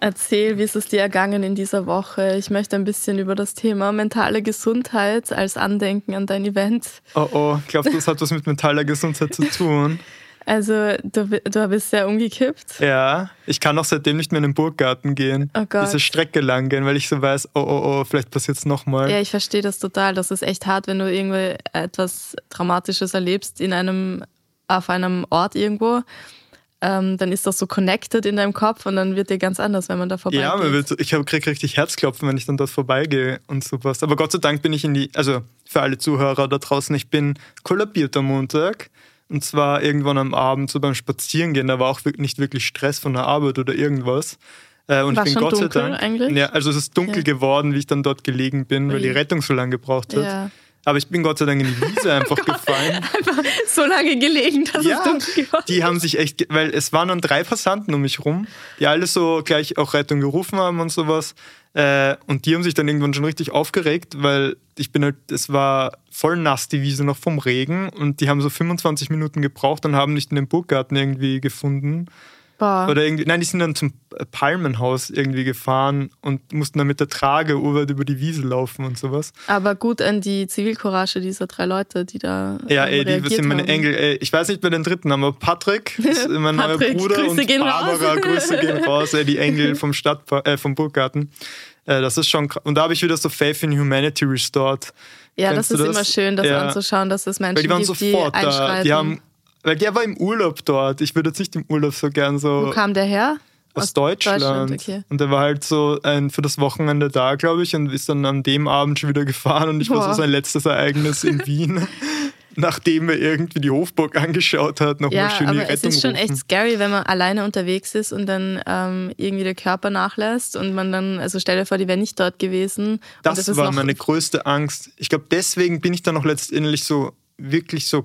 Erzähl, wie ist es dir ergangen in dieser Woche? Ich möchte ein bisschen über das Thema mentale Gesundheit als Andenken an dein Event. Oh, ich glaube, das hat was mit mentaler Gesundheit zu tun. Also, du bist sehr umgekippt. Ja, ich kann auch seitdem nicht mehr in den Burggarten gehen. Oh Gott. Diese Strecke lang gehen, weil ich so weiß, vielleicht passiert es nochmal. Ja, ich verstehe das total. Das ist echt hart, wenn du irgendwie etwas Traumatisches erlebst auf einem Ort irgendwo. Dann ist das so connected in deinem Kopf und dann wird dir ganz anders, wenn man da vorbeigeht. Ja, ich krieg richtig Herzklopfen, wenn ich dann dort vorbeigehe und sowas. Aber Gott sei Dank bin ich also für alle Zuhörer da draußen, ich bin kollabiert am Montag. Und zwar irgendwann am Abend so beim Spazierengehen, da war auch nicht wirklich Stress von der Arbeit oder irgendwas. Und war ich bin schon Gott sei dunkel Dank. eigentlich? Ja, also es ist dunkel geworden, wie ich dann dort gelegen bin, weil die Rettung so lange gebraucht hat. Ja. Aber ich bin Gott sei Dank in die Wiese einfach gefallen. Einfach so lange gelegen, dass es dunkel geworden ist. Die haben sich echt, weil es waren dann 3 Passanten um mich rum, die alle so gleich auch Rettung gerufen haben und sowas. Und die haben sich dann irgendwann schon richtig aufgeregt, weil es war voll nass, die Wiese noch vom Regen. Und die haben so 25 Minuten gebraucht und haben nicht in den Burggarten irgendwie gefunden. Boah. Oder irgendwie, nein, die sind dann zum Palmenhaus irgendwie gefahren und mussten dann mit der Trage über die Wiese laufen und sowas. Aber gut an die Zivilcourage dieser 3 Leute, die da die sind meine Engel. Ich weiß nicht bei den dritten, aber Patrick ist mein neuer Bruder Grüße und gehen Barbara, raus. Grüße gehen raus, die Engel vom Burggarten. Das ist schon krass. Und da habe ich wieder so Faith in Humanity restored. Ja, Kennst das du ist immer schön, das anzuschauen, dass es Menschen weil die waren gibt, die sofort einschreiten. da. Weil der war im Urlaub dort. Ich würde jetzt nicht im Urlaub so gern so. Wo kam der her? Aus Deutschland. Okay. Und der war halt so für das Wochenende da, glaube ich, und ist dann an dem Abend schon wieder gefahren. Und ich war so sein letztes Ereignis in Wien, nachdem er irgendwie die Hofburg angeschaut hat, nochmal schön die Rettung aber es ist schon rufen. echt scary, wenn man alleine unterwegs ist und dann irgendwie der Körper nachlässt und man dann, also stell dir vor, die wäre nicht dort gewesen. Das war meine größte Angst. Ich glaube, deswegen bin ich dann noch letztendlich so wirklich so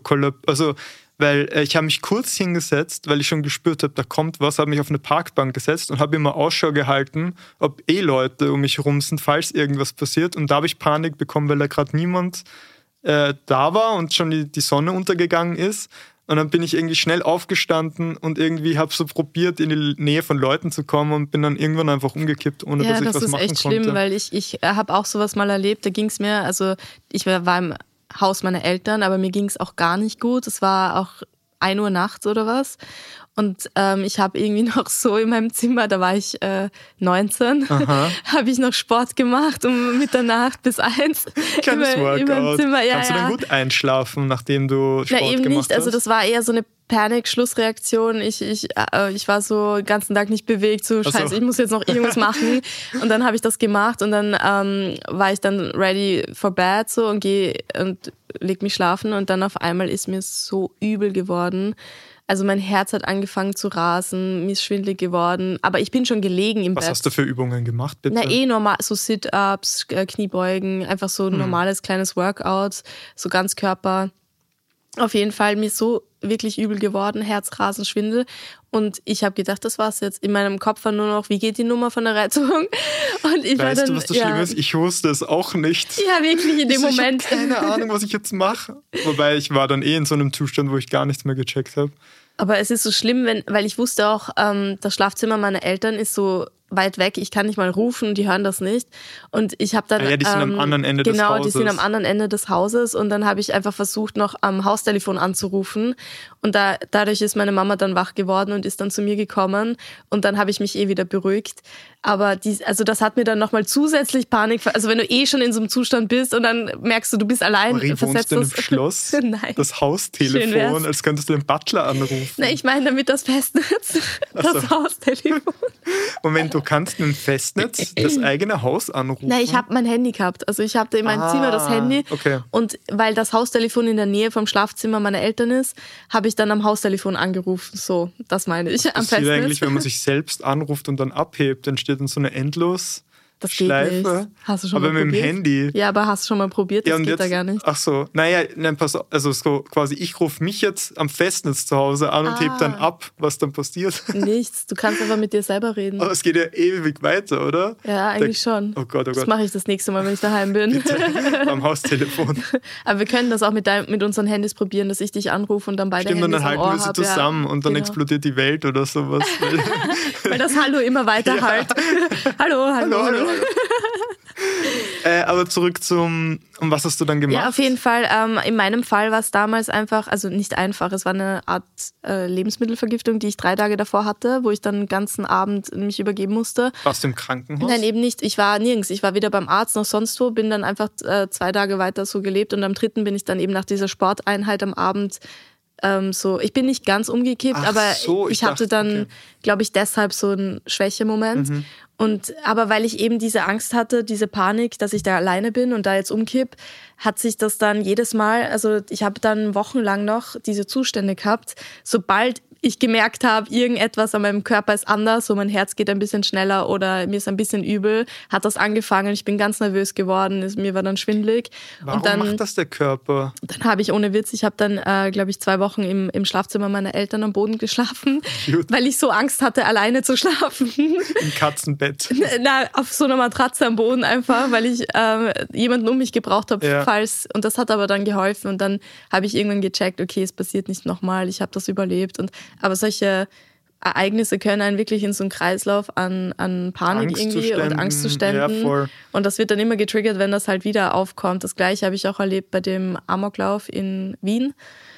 weil ich habe mich kurz hingesetzt, weil ich schon gespürt habe, da kommt was, habe mich auf eine Parkbank gesetzt und habe immer Ausschau gehalten, ob Leute um mich herum sind, falls irgendwas passiert. Und da habe ich Panik bekommen, weil da gerade niemand da war und schon die Sonne untergegangen ist. Und dann bin ich irgendwie schnell aufgestanden und irgendwie habe so probiert, in die Nähe von Leuten zu kommen und bin dann irgendwann einfach umgekippt, ohne dass ich was machen konnte. Ja, das ist echt schlimm, weil ich habe auch sowas mal erlebt, da ging es mir, also ich war im Haus meiner Eltern, aber mir ging es auch gar nicht gut. Es war auch 1 Uhr nachts oder was. Und ich habe irgendwie noch so in meinem Zimmer, da war ich 19, habe ich noch Sport gemacht um Mitternacht bis 1. Kleines Workout. Zimmer. Ja, kannst du dann gut einschlafen, nachdem du Sport eben gemacht nicht. Also das war eher so eine Panik-Schlussreaktion. Ich war so den ganzen Tag nicht bewegt, so scheiße, ich muss jetzt noch irgendwas machen. Und dann habe ich das gemacht und dann war ich dann ready for bed so und gehe und leg mich schlafen und dann auf einmal ist mir so übel geworden. Also mein Herz hat angefangen zu rasen, mir ist schwindelig geworden, aber ich bin schon gelegen im Bett. Was hast du für Übungen gemacht, bitte? Na normal, so Sit-Ups, Kniebeugen, einfach so ein normales kleines Workout, so Ganzkörper. Auf jeden Fall, mir ist so wirklich übel geworden, Herzrasen, Schwindel. Und ich habe gedacht, das war's jetzt. In meinem Kopf war nur noch, wie geht die Nummer von der Rettung? Und ich war dann, du, was das Schlimme ist? Ich wusste es auch nicht. Ja, wirklich in dem Moment. Ich habe keine Ahnung, was ich jetzt mache. Wobei ich war dann in so einem Zustand, wo ich gar nichts mehr gecheckt habe. Aber es ist so schlimm, weil ich wusste auch, das Schlafzimmer meiner Eltern ist so weit weg, ich kann nicht mal rufen, die hören das nicht. Und ich habe dann... die sind am anderen Ende des Hauses. Genau, die sind am anderen Ende des Hauses und dann habe ich einfach versucht, noch am Haustelefon anzurufen und dadurch ist meine Mama dann wach geworden und ist dann zu mir gekommen und dann habe ich mich wieder beruhigt. Aber das hat mir dann nochmal zusätzlich Panik, also wenn du schon in so einem Zustand bist und dann merkst du bist allein. Marie, wohnst du in einem Schloss? Nein. Das Haustelefon, als könntest du den Butler anrufen. Na, ich meine damit das Festnetz, das Haustelefon. Moment, du kannst mit dem Festnetz das eigene Haus anrufen? Nein, ich habe mein Handy gehabt. Also ich hatte in meinem Zimmer das Handy. Okay. Und weil das Haustelefon in der Nähe vom Schlafzimmer meiner Eltern ist, habe ich dann am Haustelefon angerufen. So, das meine ich. Was passiert eigentlich, wenn man sich selbst anruft und dann abhebt? Dann steht dann so eine Das geht nicht. Hast du schon aber mal mit probiert? Dem Handy. Ja, aber hast du schon mal probiert? Das ja, und geht jetzt, da gar nicht. Ach so, naja, nein, pass auf, also so quasi, ich rufe mich jetzt am Festnetz zu Hause an und heb dann ab, was dann passiert. Nichts, du kannst einfach mit dir selber reden. Aber es geht ja ewig weiter, oder? Ja, eigentlich schon. Oh Gott, oh Gott. Das mache ich das nächste Mal, wenn ich daheim bin. Am Haustelefon. Aber wir können das auch mit unseren Handys probieren, dass ich dich anrufe und dann beide Stimmt, Handys und dann am Ohr halten wir sie zusammen und dann explodiert die Welt oder sowas. Weil das Hallo immer weiter halt. Hallo. Aber zurück um was hast du dann gemacht? Ja, auf jeden Fall. In meinem Fall war es damals einfach, also nicht einfach, es war eine Art Lebensmittelvergiftung, die ich 3 Tage davor hatte, wo ich dann den ganzen Abend mich übergeben musste. Warst du im Krankenhaus? Nein, eben nicht. Ich war nirgends. Ich war weder beim Arzt noch sonst wo, bin dann einfach 2 Tage weiter so gelebt und am 3. bin ich dann eben nach dieser Sporteinheit am Abend ich bin nicht ganz umgekippt, aber ich hatte dann, glaube ich, deshalb so einen Schwächemoment. Aber weil ich eben diese Angst hatte, diese Panik, dass ich da alleine bin und da jetzt umkipp, hat sich das dann jedes Mal, also ich habe dann wochenlang noch diese Zustände gehabt, sobald ich gemerkt habe, irgendetwas an meinem Körper ist anders, so mein Herz geht ein bisschen schneller oder mir ist ein bisschen übel, hat das angefangen, ich bin ganz nervös geworden, mir war dann schwindelig. Warum und dann macht das der Körper? Dann habe ich ohne Witz, ich habe dann, glaube ich, 2 Wochen im Schlafzimmer meiner Eltern am Boden geschlafen, weil ich so Angst hatte, alleine zu schlafen. Im Katzenbett? Na, auf so einer Matratze am Boden einfach, weil ich jemanden um mich gebraucht habe, und das hat aber dann geholfen und dann habe ich irgendwann gecheckt, okay, es passiert nicht nochmal, ich habe das überlebt. Aber solche Ereignisse können einen wirklich in so einen Kreislauf an Panik irgendwie und Angstzuständen. Ja, und das wird dann immer getriggert, wenn das halt wieder aufkommt. Das Gleiche habe ich auch erlebt bei dem Amoklauf in Wien,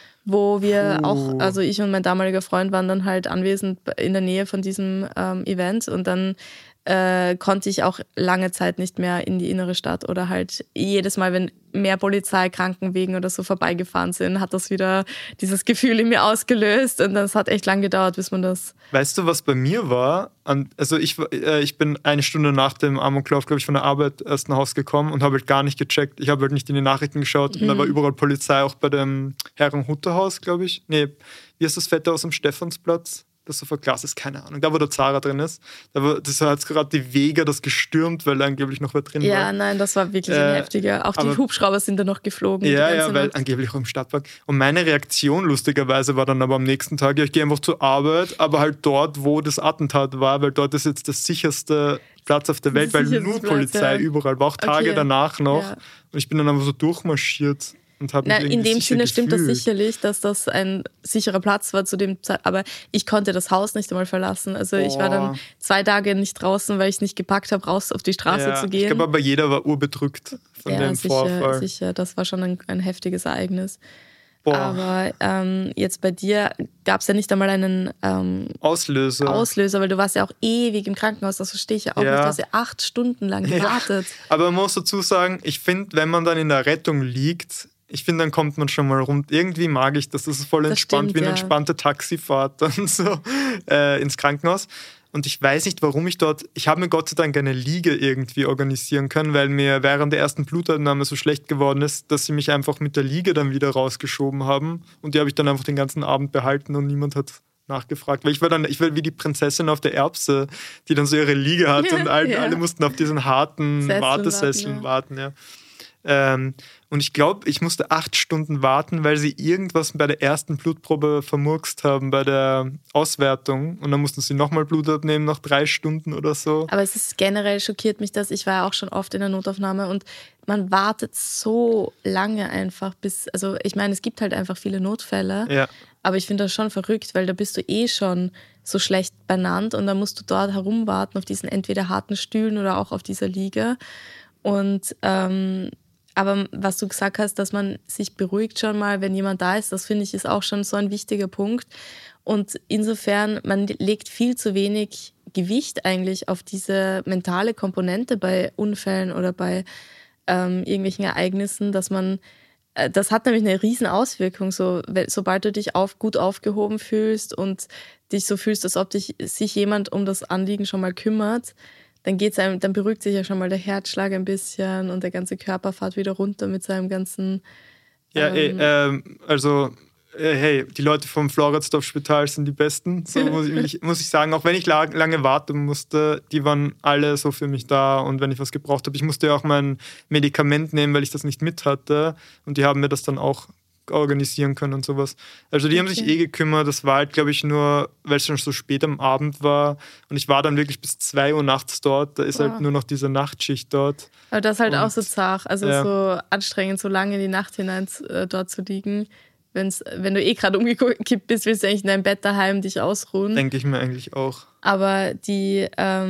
wo wir auch, also ich und mein damaliger Freund waren dann halt anwesend in der Nähe von diesem Event und dann konnte ich auch lange Zeit nicht mehr in die innere Stadt oder halt jedes Mal, wenn mehr Polizei, Krankenwegen oder so vorbeigefahren sind, hat das wieder dieses Gefühl in mir ausgelöst und das hat echt lang gedauert, bis man das... Weißt du, was bei mir war? Also ich bin 1 Stunde nach dem Amoklauf, glaube ich, von der Arbeit erst nach Hause gekommen und habe halt gar nicht gecheckt. Ich habe halt nicht in die Nachrichten geschaut und da war überall Polizei, auch bei dem Herren-Hutter-Haus, glaube ich. Nee, wie ist das Fette aus dem Stephansplatz? Das so verglast ist, keine Ahnung. Da, wo der Zara drin ist. Das hat gerade die Vega das gestürmt, weil da angeblich noch wer drin war. Ja, nein, das war wirklich ein heftiger. Auch die Hubschrauber sind da noch geflogen. Ja, weil angeblich auch im Stadtpark. Und meine Reaktion lustigerweise war dann aber am nächsten Tag, ja, ich gehe einfach zur Arbeit, aber halt dort, wo das Attentat war, weil dort ist jetzt der sicherste Platz auf der Welt, weil nur Polizei überall war, auch Tage danach noch. Ja. Und ich bin dann einfach so durchmarschiert. In dem Sinne stimmt das sicherlich, dass das ein sicherer Platz war zu dem Zeit, aber ich konnte das Haus nicht einmal verlassen. Also ich war dann 2 Tage nicht draußen, weil ich es nicht gepackt habe, raus auf die Straße zu gehen. Ich glaube aber jeder war urbedrückt von dem Vorfall. Sicher, das war schon ein heftiges Ereignis. Aber jetzt bei dir gab es ja nicht einmal einen Auslöser, weil du warst ja auch ewig im Krankenhaus, das verstehe ich ja auch nicht. Du hast ja 8 Stunden lang gewartet. Aber man muss dazu sagen, ich finde, wenn man dann in der Rettung liegt, ich finde, dann kommt man schon mal rund. Irgendwie mag ich das. Das ist voll entspannt, wie eine entspannte Taxifahrt dann so ins Krankenhaus. Und ich weiß nicht, warum ich habe mir Gott sei Dank eine Liege irgendwie organisieren können, weil mir während der ersten Blutabnahme so schlecht geworden ist, dass sie mich einfach mit der Liege dann wieder rausgeschoben haben. Und die habe ich dann einfach den ganzen Abend behalten und niemand hat nachgefragt. Weil ich war wie die Prinzessin auf der Erbse, die dann so ihre Liege hatte und alle mussten auf diesen harten Wartesesseln warten. Ja. Und ich glaube, ich musste 8 Stunden warten, weil sie irgendwas bei der ersten Blutprobe vermurkst haben, bei der Auswertung. Und dann mussten sie nochmal Blut abnehmen, nach 3 Stunden oder so. Aber es ist generell, schockiert mich das. Ich war ja auch schon oft in der Notaufnahme und man wartet so lange einfach also ich meine, es gibt halt einfach viele Notfälle. Ja. Aber ich finde das schon verrückt, weil da bist du schon so schlecht benannt und dann musst du dort herumwarten auf diesen entweder harten Stühlen oder auch auf dieser Liege. Und aber was du gesagt hast, dass man sich beruhigt schon mal, wenn jemand da ist, das finde ich ist auch schon so ein wichtiger Punkt. Und insofern, man legt viel zu wenig Gewicht eigentlich auf diese mentale Komponente bei Unfällen oder bei irgendwelchen Ereignissen, dass man, das hat nämlich eine riesen Auswirkung, sobald du dich gut aufgehoben fühlst und dich so fühlst, als ob sich jemand um das Anliegen schon mal kümmert, dann beruhigt sich ja schon mal der Herzschlag ein bisschen und der ganze Körper fährt wieder runter mit seinem ganzen... Also hey, die Leute vom Floridsdorf-Spital sind die Besten, so muss ich sagen. Auch wenn ich lange warten musste, die waren alle so für mich da und wenn ich was gebraucht habe. Ich musste ja auch mein Medikament nehmen, weil ich das nicht mit hatte und die haben mir das dann auch organisieren können und sowas. Also die haben sich gekümmert, das war halt, glaube ich, nur, weil es schon so spät am Abend war und ich war dann wirklich bis 2 Uhr nachts dort, da ist halt nur noch diese Nachtschicht dort. Aber das ist halt auch so zart, also so anstrengend, so lange in die Nacht hinein dort zu liegen. Wenn du gerade umgekippt bist, willst du eigentlich in deinem Bett daheim dich ausruhen. Denke ich mir eigentlich auch. Aber die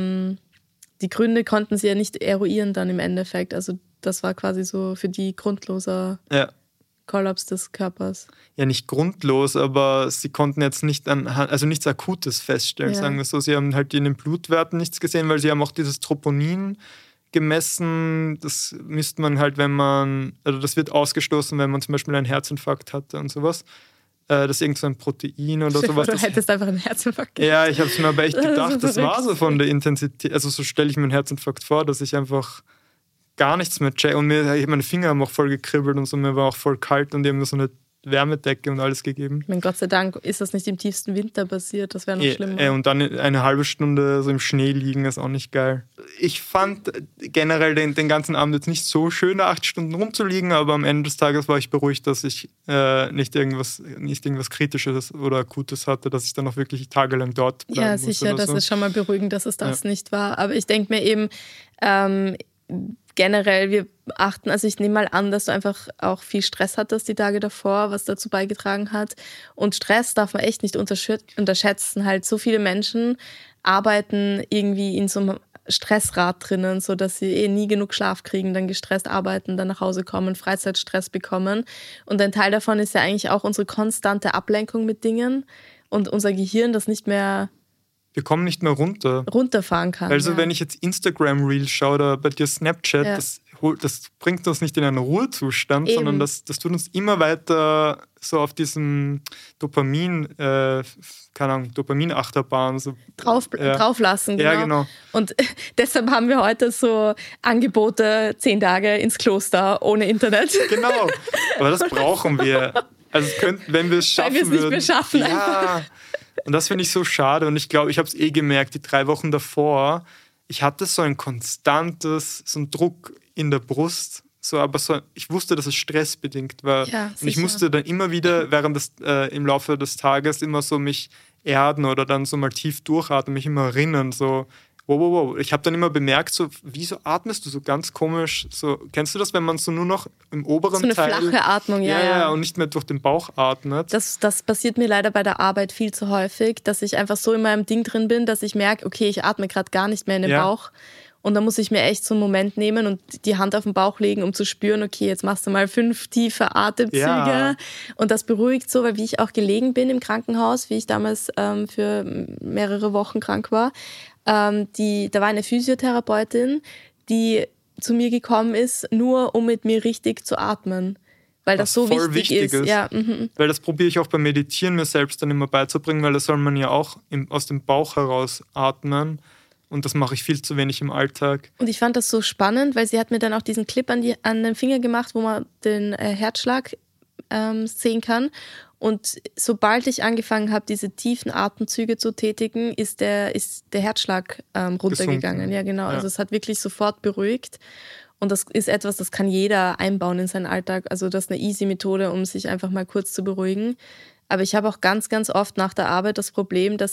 Gründe konnten sie ja nicht eruieren dann im Endeffekt, also das war quasi so für die grundloser Kollaps des Körpers. Ja, nicht grundlos, aber sie konnten jetzt nicht also nichts Akutes feststellen, sagen wir so. Sie haben halt in den Blutwerten nichts gesehen, weil sie haben auch dieses Troponin gemessen. Das misst man halt, also das wird ausgestoßen, wenn man zum Beispiel einen Herzinfarkt hatte und sowas. Das ist irgend so ein Protein oder sowas. Du hättest einfach einen Herzinfarkt gehabt. Ja, ich habe es mir aber echt gedacht, das war so von der Intensität, also so stelle ich mir einen Herzinfarkt vor, dass ich einfach gar nichts mehr check. Und meine Finger haben auch voll gekribbelt und so, mir war auch voll kalt und die haben mir so eine Wärmedecke und alles gegeben. Ich meine, Gott sei Dank ist das nicht im tiefsten Winter passiert, das wäre noch schlimmer. Und dann eine halbe Stunde so im Schnee liegen, ist auch nicht geil. Ich fand generell den ganzen Abend jetzt nicht so schön, 8 Stunden rumzuliegen, aber am Ende des Tages war ich beruhigt, dass ich nicht irgendwas Kritisches oder Akutes hatte, dass ich dann auch wirklich tagelang dort bleiben musste. Ja, sicher, das ist schon mal beruhigend, dass es das nicht war. Aber ich denke mir eben, generell, wir achten, also ich nehme mal an, dass du einfach auch viel Stress hattest die Tage davor, was dazu beigetragen hat. Und Stress darf man echt nicht unterschätzen. Halt so viele Menschen arbeiten irgendwie in so einem Stressrad drinnen, sodass sie nie genug Schlaf kriegen, dann gestresst arbeiten, dann nach Hause kommen, Freizeitstress bekommen. Und ein Teil davon ist ja eigentlich auch unsere konstante Ablenkung mit Dingen und unser Gehirn, das nicht mehr wir kommen nicht mehr runterfahren kann. Also wenn ich jetzt Instagram-Reels schaue oder bei dir Snapchat, das bringt uns nicht in einen Ruhezustand, sondern das tut uns immer weiter so auf diesem Dopaminachterbahn so drauflassen. Genau. Ja, genau. Und deshalb haben wir heute so Angebote, 10 Tage ins Kloster ohne Internet. Genau, aber das brauchen wir. Also wenn wir es schaffen würden. Weil wir es nicht mehr schaffen. Ja. Und das finde ich so schade. Und ich glaube, ich habe es gemerkt, die 3 Wochen davor, ich hatte so ein konstantes, so einen Druck in der Brust. Ich wusste, dass es stressbedingt war. Ja, und ich musste dann immer wieder im Laufe des Tages immer so mich erden oder dann so mal tief durchatmen, mich immer erinnern, so wow. Ich habe dann immer bemerkt, so, wieso atmest du so ganz komisch? So, kennst du das, wenn man so nur noch im oberen Teil... So eine flache Atmung, ja. Und nicht mehr durch den Bauch atmet. Das passiert mir leider bei der Arbeit viel zu häufig, dass ich einfach so in meinem Ding drin bin, dass ich merke, okay, ich atme gerade gar nicht mehr in den Bauch. Und dann muss ich mir echt so einen Moment nehmen und die Hand auf den Bauch legen, um zu spüren, okay, jetzt machst du mal 5 tiefe Atemzüge. Ja. Und das beruhigt so, weil wie ich auch gelegen bin im Krankenhaus, wie ich damals für mehrere Wochen krank war, da war eine Physiotherapeutin, die zu mir gekommen ist, nur um mit mir richtig zu atmen. Weil das so wichtig ist. Ja, weil das probiere ich auch beim Meditieren mir selbst dann immer beizubringen, weil das soll man ja auch aus dem Bauch heraus atmen. Und das mache ich viel zu wenig im Alltag. Und ich fand das so spannend, weil sie hat mir dann auch diesen Clip an den Finger gemacht, wo man den Herzschlag sehen kann. Und sobald ich angefangen habe, diese tiefen Atemzüge zu tätigen, ist der Herzschlag runtergegangen. Gesunken. Ja, genau. Ja. Also es hat wirklich sofort beruhigt. Und das ist etwas, das kann jeder einbauen in seinen Alltag. Also das ist eine easy Methode, um sich einfach mal kurz zu beruhigen. Aber ich habe auch ganz, ganz oft nach der Arbeit das Problem, dass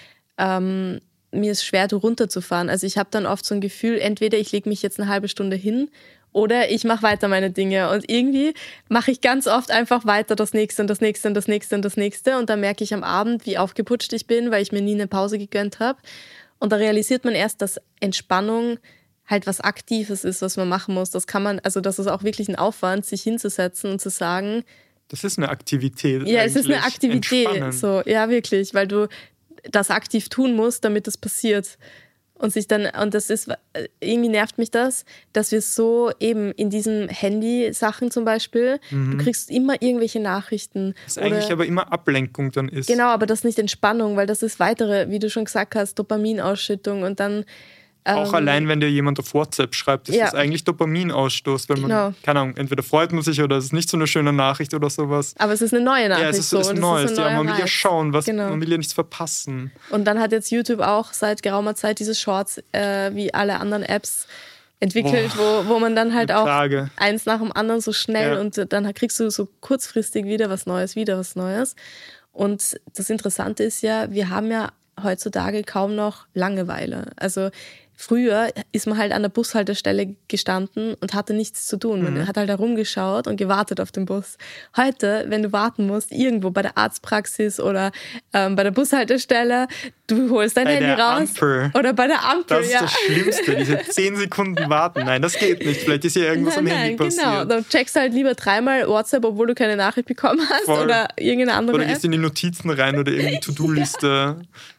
mir ist schwer, runterzufahren. Also ich habe dann oft so ein Gefühl, entweder ich lege mich jetzt eine halbe Stunde hin oder ich mache weiter meine Dinge. Und irgendwie mache ich ganz oft einfach weiter das Nächste und das Nächste und das Nächste und das Nächste. Und dann merke ich am Abend, wie aufgeputscht ich bin, weil ich mir nie eine Pause gegönnt habe. Und da realisiert man erst, dass Entspannung halt was Aktives ist, was man machen muss. Das ist auch wirklich ein Aufwand, sich hinzusetzen und zu sagen... Das ist eine Aktivität. Ja, es ist eine Aktivität. So, ja, wirklich, weil du das aktiv tun musst, damit das passiert. Und das ist, irgendwie nervt mich das, dass wir so eben in diesen Handy-Sachen zum Beispiel, du kriegst immer irgendwelche Nachrichten. Das eigentlich aber immer Ablenkung dann ist. Genau, aber das ist nicht Entspannung, weil das ist weitere, wie du schon gesagt hast, Dopaminausschüttung und dann Auch allein, wenn dir jemand auf WhatsApp schreibt, ist das eigentlich Dopaminausstoß, wenn man, keine Ahnung, entweder freut man sich oder es ist nicht so eine schöne Nachricht oder sowas. Aber es ist eine neue Nachricht. Ja, es ist ein neues. Man will ja schauen, man will ja nichts verpassen. Und dann hat jetzt YouTube auch seit geraumer Zeit diese Shorts, wie alle anderen Apps, entwickelt, wo man dann halt auch eins nach dem anderen so schnell und dann kriegst du so kurzfristig wieder was Neues. Und das Interessante ist ja, wir haben ja heutzutage kaum noch Langeweile. Also früher ist man halt an der Bushaltestelle gestanden und hatte nichts zu tun. Man hat halt da rumgeschaut und gewartet auf den Bus. Heute, wenn du warten musst, irgendwo bei der Arztpraxis oder bei der Bushaltestelle, du holst dein Handy raus. Oder bei der Ampel. Das ist das Schlimmste, diese 10 Sekunden warten. Nein, das geht nicht. Vielleicht ist hier irgendwas am Handy passiert. Genau, dann checkst du halt lieber 3-mal WhatsApp, obwohl du keine Nachricht bekommen hast. Voll. Oder irgendeine andere Oder gehst in die Notizen rein oder irgendwie To-Do-Liste.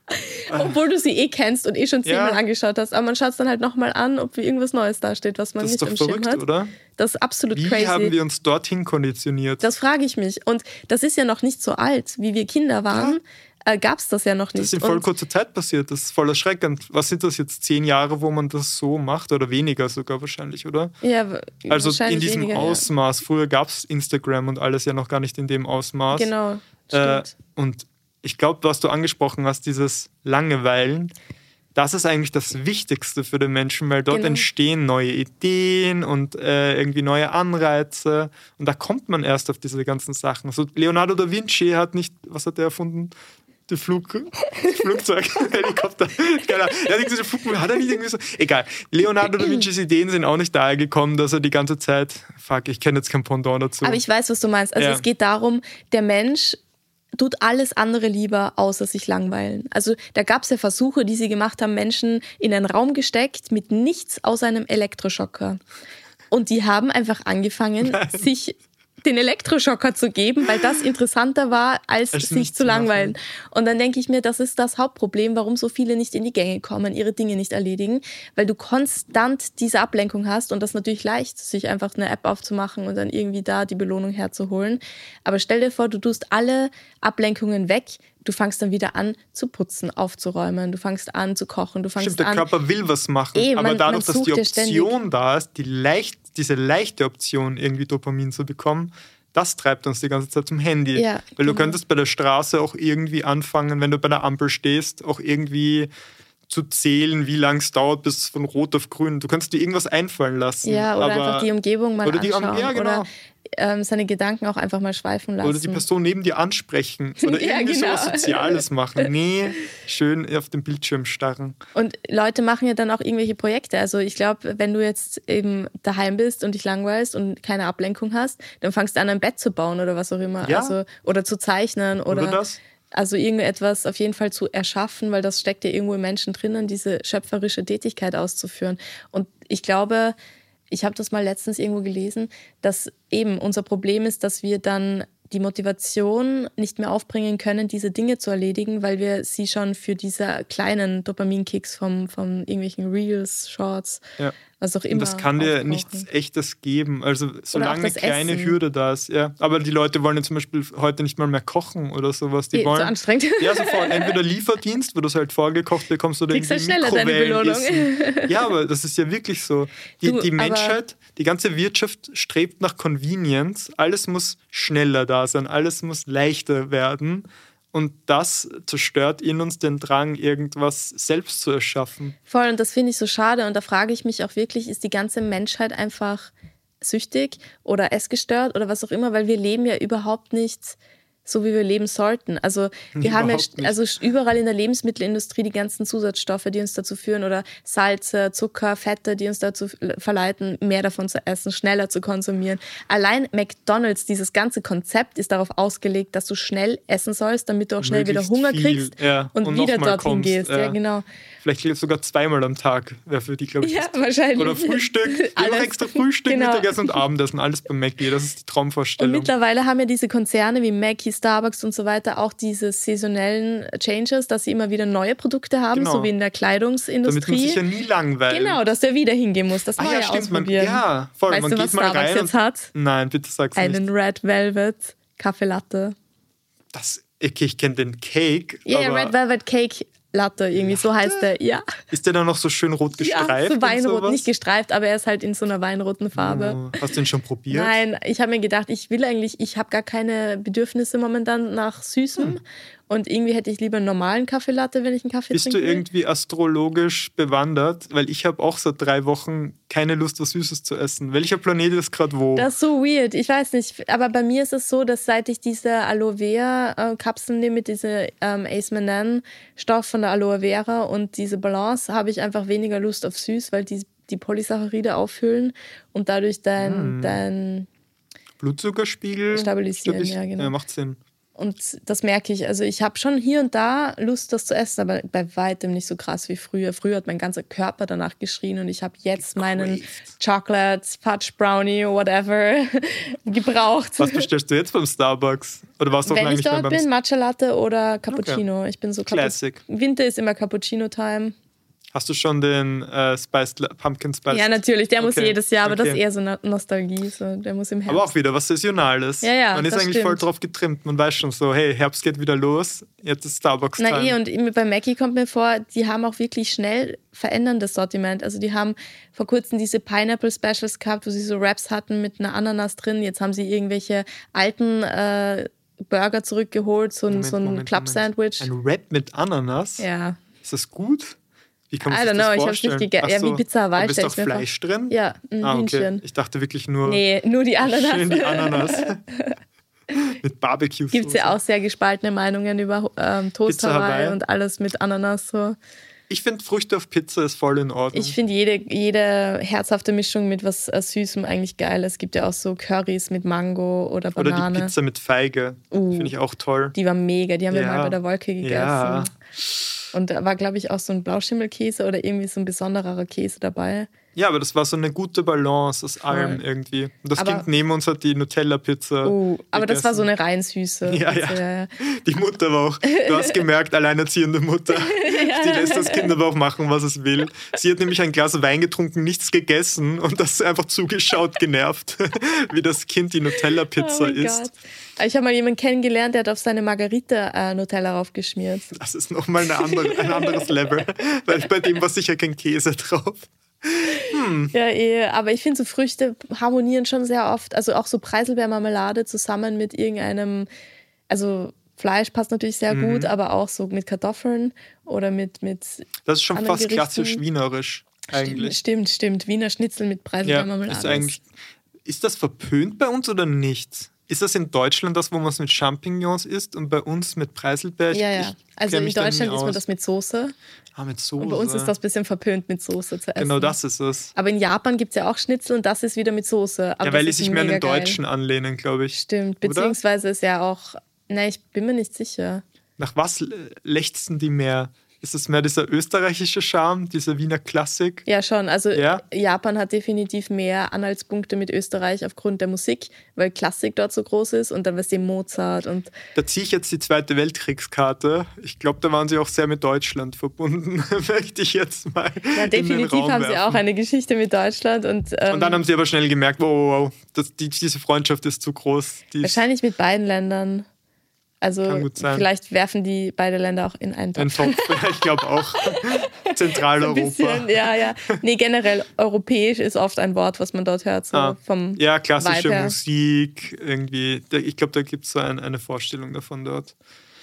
Obwohl du sie kennst und schon 10-mal angeschaut hast. Aber man schaut es dann halt nochmal an, ob irgendwas Neues dasteht, was man nicht im Schirm hat. Oder? Das ist absolut crazy. Wie haben wir uns dorthin konditioniert? Das frage ich mich. Und das ist ja noch nicht so alt. Wie wir Kinder waren, gab es das ja noch nicht. Das ist in voll kurzer Zeit passiert. Das ist voll erschreckend. Was sind das jetzt, 10 Jahre, wo man das so macht? Oder weniger sogar wahrscheinlich, oder? Ja, also in diesem weniger, Ausmaß. Ja. Früher gab es Instagram und alles ja noch gar nicht in dem Ausmaß. Genau, stimmt. Und ich glaube, was du angesprochen hast, dieses Langeweilen, das ist eigentlich das Wichtigste für den Menschen, weil dort entstehen neue Ideen und irgendwie neue Anreize. Und da kommt man erst auf diese ganzen Sachen. So Leonardo da Vinci hat nicht, was hat er erfunden? Das Flugzeug, Helikopter. Genau. Hat er nicht irgendwie so. Egal. Leonardo da Vincis Ideen sind auch nicht daher gekommen, dass er die ganze Zeit. Ich kenne jetzt kein Pendant dazu. Aber ich weiß, was du meinst. Also es geht darum, der Mensch tut alles andere lieber, außer sich langweilen. Also da gab es ja Versuche, die sie gemacht haben, Menschen in einen Raum gesteckt mit nichts außer einem Elektroschocker. Und die haben einfach angefangen, sich den Elektroschocker zu geben, weil das interessanter war, als sich zu langweilen. Und dann denke ich mir, das ist das Hauptproblem, warum so viele nicht in die Gänge kommen, ihre Dinge nicht erledigen, weil du konstant diese Ablenkung hast und das ist natürlich leicht, sich einfach eine App aufzumachen und dann irgendwie da die Belohnung herzuholen. Aber stell dir vor, du tust alle Ablenkungen weg, du fängst dann wieder an zu putzen, aufzuräumen, du fängst an zu kochen, du fängst der Körper will was machen, aber dadurch, dass die Option da ist, diese leichte Option, irgendwie Dopamin zu bekommen, das treibt uns die ganze Zeit zum Handy. Ja, weil du könntest bei der Straße auch irgendwie anfangen, wenn du bei der Ampel stehst, auch irgendwie zu zählen, wie lange es dauert, bis von Rot auf Grün. Du kannst dir irgendwas einfallen lassen. Ja, oder einfach die Umgebung mal anschauen. Ja, genau. Oder seine Gedanken auch einfach mal schweifen lassen. Oder die Person neben dir ansprechen. Oder irgendwie sowas Soziales machen. Nee, schön auf den Bildschirm starren. Und Leute machen ja dann auch irgendwelche Projekte. Also ich glaube, wenn du jetzt eben daheim bist und dich langweilst und keine Ablenkung hast, dann fangst du an, ein Bett zu bauen oder was auch immer. Ja. Also, oder zu zeichnen. Oder das. Also irgendetwas auf jeden Fall zu erschaffen, weil das steckt ja irgendwo im Menschen drinnen, diese schöpferische Tätigkeit auszuführen. Und ich glaube, ich habe das mal letztens irgendwo gelesen, dass eben unser Problem ist, dass wir dann die Motivation nicht mehr aufbringen können, diese Dinge zu erledigen, weil wir sie schon für diese kleinen Dopaminkicks von irgendwelchen Reels, Shorts, was auch immer. Und das kann dir nichts Echtes geben. Also solange eine kleine Hürde da ist. Ja. Aber die Leute wollen ja zum Beispiel heute nicht mal mehr kochen oder sowas. Die wollen, so anstrengend. Ja, sofort. Entweder Lieferdienst, wo du es halt vorgekocht bekommst, oder irgendwie schneller deine Belohnung. Ja, aber das ist ja wirklich so. Die Menschheit, die ganze Wirtschaft strebt nach Convenience. Alles muss schneller da sein. Alles muss leichter werden. Und das zerstört in uns den Drang, irgendwas selbst zu erschaffen. Voll, und das finde ich so schade. Und da frage ich mich auch wirklich, ist die ganze Menschheit einfach süchtig oder essgestört oder was auch immer? Weil wir leben ja überhaupt nicht so, wie wir leben sollten. Also wir haben ja überall in der Lebensmittelindustrie die ganzen Zusatzstoffe, die uns dazu führen, oder Salze, Zucker, Fette, die uns dazu verleiten, mehr davon zu essen, schneller zu konsumieren. Allein McDonald's, dieses ganze Konzept ist darauf ausgelegt, dass du schnell essen sollst, damit du auch schnell wieder Hunger kriegst und wieder dorthin gehst. Ja, genau. Vielleicht sogar 2-mal am Tag wäre für die, glaube ich. Ja, wahrscheinlich. Oder Frühstück. Noch extra Frühstück, Mittagessen und Abendessen. Alles beim Mackie. Das ist die Traumvorstellung. Und mittlerweile haben ja diese Konzerne wie Mackie, Starbucks und so weiter auch diese saisonellen Changes, dass sie immer wieder neue Produkte haben, so wie in der Kleidungsindustrie. Damit man sich ja nie langweilt. Genau, dass du wieder hingehen musst, das Neue ausprobieren. Voll. Weißt du, was Starbucks jetzt hat? Nein, bitte sag's nicht. Einen Red Velvet Kaffee Latte. Ich kenne den Cake. Ja, Red Velvet Cake. Latte, irgendwie so heißt der, ja. Ist der dann noch so schön rot gestreift? Ja, so weinrot, nicht gestreift, aber er ist halt in so einer weinroten Farbe. Oh, hast du den schon probiert? Nein, ich habe mir gedacht, ich habe gar keine Bedürfnisse momentan nach Süßem. Und irgendwie hätte ich lieber einen normalen Kaffeelatte, wenn ich einen Kaffee trinke. Bist du irgendwie astrologisch bewandert? Weil ich habe auch seit 3 Wochen keine Lust, was Süßes zu essen. Welcher Planet ist gerade wo? Das ist so weird. Ich weiß nicht. Aber bei mir ist es so, dass seit ich diese Aloe Vera Kapseln nehme mit diesem Ace-Manan-Stoff von der Aloe Vera und diese Balance, habe ich einfach weniger Lust auf süß, weil die Polysaccharide auffüllen und dadurch dein Blutzuckerspiegel stabilisieren. Ja, genau. Ja, macht Sinn. Und das merke ich. Also ich habe schon hier und da Lust, das zu essen, aber bei weitem nicht so krass wie früher. Früher hat mein ganzer Körper danach geschrien und ich habe jetzt meinen Chocolate, Fudge Brownie, whatever gebraucht. Was bestellst du jetzt beim Starbucks? Oder warst du auch Wenn ich dort bin, Matcha Latte oder Cappuccino. Okay. Ich bin so Classic. Winter ist immer Cappuccino-Time. Hast du schon den Pumpkin Spice? Ja, natürlich, der muss jedes Jahr, aber das ist eher so Nostalgie, so, der muss im Herbst. Aber auch wieder was Saisonales. Ja, man ist eigentlich voll drauf getrimmt, man weiß schon so, hey, Herbst geht wieder los, jetzt ist Starbucks-Time. Und bei Mackie kommt mir vor, die haben auch wirklich schnell veränderndes Sortiment. Also die haben vor kurzem diese Pineapple Specials gehabt, wo sie so Wraps hatten mit einer Ananas drin, jetzt haben sie irgendwelche alten Burger zurückgeholt, so ein Club-Sandwich. Ein Wrap mit Ananas? Ja. Ist das gut? Wie kann man sich das vorstellen? ich hab's nicht gegessen. Ja, wie Pizza Hawaii. Ist doch Fleisch drin? Ja, ein Hühnchen. Okay. Ich dachte wirklich nur... Nee, nur die Ananas. Schön die Ananas. Mit Barbecue-Soße. Gibt es ja auch sehr gespaltene Meinungen über Toast Hawaii und alles mit Ananas. So. Ich finde, Früchte auf Pizza ist voll in Ordnung. Ich finde jede herzhafte Mischung mit was Süßem eigentlich geil. Es gibt ja auch so Currys mit Mango oder Banane. Oder die Pizza mit Feige. Finde ich auch toll. Die war mega. Die haben wir mal bei der Wolke gegessen. Ja. Und da war, glaube ich, auch so ein Blauschimmelkäse oder irgendwie so ein besonderer Käse dabei. Ja, aber das war so eine gute Balance aus allem irgendwie. Und das Kind neben uns hat die Nutella-Pizza aber das war so eine rein süße Pizza. Ja. Die Mutter war auch, du hast gemerkt, alleinerziehende Mutter. Die lässt das Kind aber auch machen, was es will. Sie hat nämlich ein Glas Wein getrunken, nichts gegessen und das einfach zugeschaut, genervt, wie das Kind die Nutella-Pizza isst. Gott. Ich habe mal jemanden kennengelernt, der hat auf seine Margarita Nutella raufgeschmiert. Das ist nochmal ein anderes Level, weil bei dem war sicher kein Käse drauf. Ja, aber ich finde, so Früchte harmonieren schon sehr oft. Also auch so Preiselbeermarmelade zusammen mit irgendeinem, also Fleisch passt natürlich sehr gut, aber auch so mit Kartoffeln oder mit das ist schon fast Gerichten. Klassisch wienerisch eigentlich. Stimmt. Wiener Schnitzel mit Preiselbeermarmelade. Ja, ist das verpönt bei uns oder nicht? Ist das in Deutschland das, wo man es mit Champignons isst und bei uns mit Preiselbeer? Ja. Also in Deutschland isst man das mit Soße. Mit Soße. Und bei uns ist das ein bisschen verpönt mit Soße zu essen. Genau, das ist es. Aber in Japan gibt es ja auch Schnitzel und das ist wieder mit Soße. Aber ja, weil die sich mehr an den Deutschen anlehnen, glaube ich. Stimmt, beziehungsweise ist ja auch, ich bin mir nicht sicher. Nach was lechzen die mehr? Ist es mehr dieser österreichische Charme, dieser Wiener Klassik? Ja, schon. Also Japan hat definitiv mehr Anhaltspunkte mit Österreich aufgrund der Musik, weil Klassik dort so groß ist und dann weißt du Mozart und... Da ziehe ich jetzt die Zweite Weltkriegskarte. Ich glaube, da waren sie auch sehr mit Deutschland verbunden, möchte ich jetzt mal Ja, definitiv haben sie auch eine Geschichte mit Deutschland. Und dann haben sie aber schnell gemerkt, wow, diese Freundschaft ist zu groß. Wahrscheinlich mit beiden Ländern. Also vielleicht werfen die beide Länder auch in einen Topf. Ich glaube auch. Zentraleuropa. Ein bisschen, ja. Nee, generell europäisch ist oft ein Wort, was man dort hört. So vom ja, klassische Musik irgendwie. Ich glaube, da gibt es so eine Vorstellung davon dort.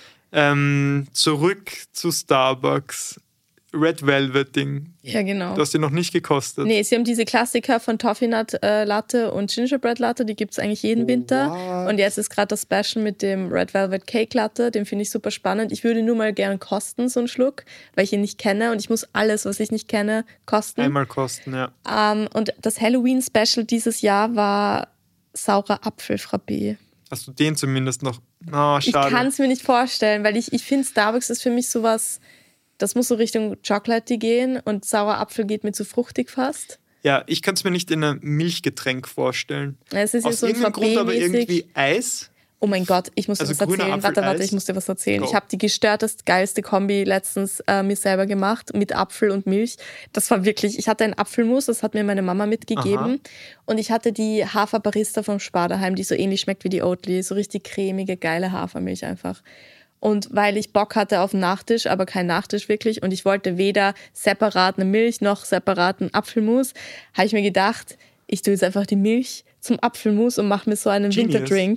Zurück zu Starbucks. Red Velvet Ding. Ja, genau. Du hast die noch nicht gekostet. Nee, sie haben diese Klassiker von Toffee Nut Latte und Gingerbread Latte, die gibt es eigentlich jeden Winter. Und jetzt ist gerade das Special mit dem Red Velvet Cake Latte, den finde ich super spannend. Ich würde nur mal gern kosten, so einen Schluck, weil ich ihn nicht kenne und ich muss alles, was ich nicht kenne, kosten. Einmal kosten, ja. Und das Halloween Special dieses Jahr war saurer Apfelfrappé. Hast du den zumindest noch? Schade. Ich kann es mir nicht vorstellen, weil ich finde, Starbucks ist für mich sowas... Das muss so Richtung Chocolate gehen und saurer Apfel geht mir zu fruchtig fast. Ja, ich kann es mir nicht in einem Milchgetränk vorstellen. Es ist aus so ein irgendeinem Grund aber irgendwie Eis. Oh mein Gott, ich muss dir was erzählen. Warte, ich muss dir was erzählen. Ich habe die gestörtest geilste Kombi letztens mir selber gemacht mit Apfel und Milch. Das war wirklich, ich hatte ein Apfelmus, das hat mir meine Mama mitgegeben. Aha. Und ich hatte die Haferbarista vom Spar daheim, die so ähnlich schmeckt wie die Oatly. So richtig cremige, geile Hafermilch einfach. Und weil ich Bock hatte auf einen Nachtisch, aber kein Nachtisch wirklich, und ich wollte weder separat eine Milch noch separat einen Apfelmus, habe ich mir gedacht, ich tue jetzt einfach die Milch zum Apfelmus und mache mir so einen Genius. Winterdrink.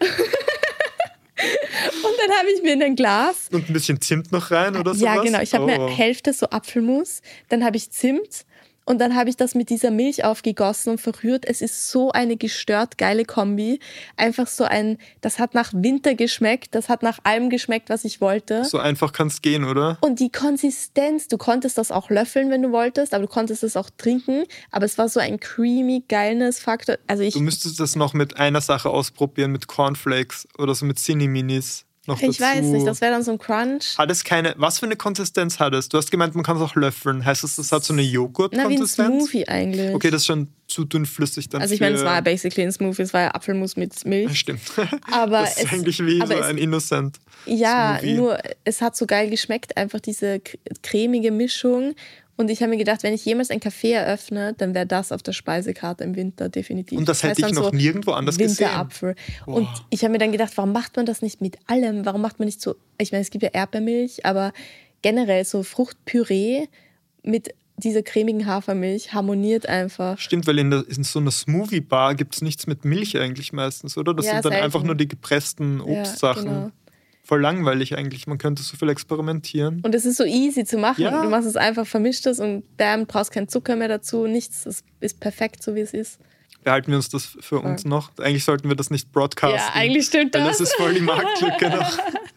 Und dann habe ich mir in ein Glas... Und ein bisschen Zimt noch rein oder sowas? Ja, genau. Ich habe mir Hälfte so Apfelmus, dann habe ich Zimt und dann habe ich das mit dieser Milch aufgegossen und verrührt. Es ist so eine gestört geile Kombi. Einfach so das hat nach Winter geschmeckt, das hat nach allem geschmeckt, was ich wollte. So einfach kann es gehen, oder? Und die Konsistenz, du konntest das auch löffeln, wenn du wolltest, aber du konntest es auch trinken. Aber es war so ein creamy geilness Faktor. Also Du müsstest das noch mit einer Sache ausprobieren, mit Cornflakes oder so mit Cinni-Minis. Ich weiß nicht, das wäre dann so ein Crunch. Hat es keine, was für eine Konsistenz hat es? Du hast gemeint, man kann es auch löffeln. Heißt das hat so eine Joghurt-Konsistenz? Na, wie ein Smoothie eigentlich. Okay, das ist schon zu dünnflüssig dann. Also ich meine, es war basically ein Smoothie, es war ja Apfelmus mit Milch. Stimmt. Aber das ist eigentlich wie so ein Innocent Ja, Smoothie. nur es hat so geil geschmeckt, einfach diese cremige Mischung. Und ich habe mir gedacht, wenn ich jemals ein Café eröffne, dann wäre das auf der Speisekarte im Winter definitiv. Und das hätte ich noch nirgendwo anders gesehen. Winterapfel. Und ich habe mir dann gedacht, warum macht man das nicht mit allem? Warum macht man nicht so, ich meine, es gibt ja Erdbeermilch, aber generell so Fruchtpüree mit dieser cremigen Hafermilch harmoniert einfach. Stimmt, weil in so einer Smoothie-Bar gibt es nichts mit Milch eigentlich meistens, oder? Das sind dann selten. einfach nur die gepressten Obstsachen. Ja, genau. Voll langweilig eigentlich, man könnte so viel experimentieren. Und es ist so easy zu machen. Ja. Du machst es einfach, vermischt es und bam, brauchst keinen Zucker mehr dazu, nichts. Es ist perfekt, so wie es ist. Behalten wir uns das für uns noch? Eigentlich sollten wir das nicht broadcasten. Ja, eigentlich stimmt das. Weil das ist voll die Marktlücke noch.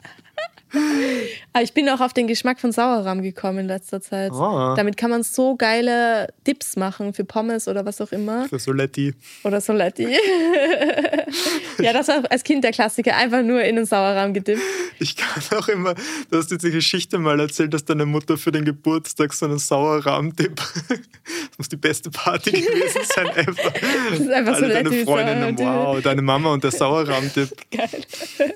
Aber ich bin auch auf den Geschmack von Sauerrahm gekommen in letzter Zeit. Oh. Damit kann man so geile Dips machen für Pommes oder was auch immer. Für Soletti. Oder Soletti. Ja, das war als Kind der Klassiker. Einfach nur in den Sauerrahm gedippt. Ich kann auch immer, du hast diese Geschichte mal erzählt, dass deine Mutter für den Geburtstag so einen Sauerrahm-Dip. Das muss die beste Party gewesen sein ever. Das ist einfach Alle Soletti. deine Freundinnen, wow, deine Mama und der Sauerrahm-Dip. Geil.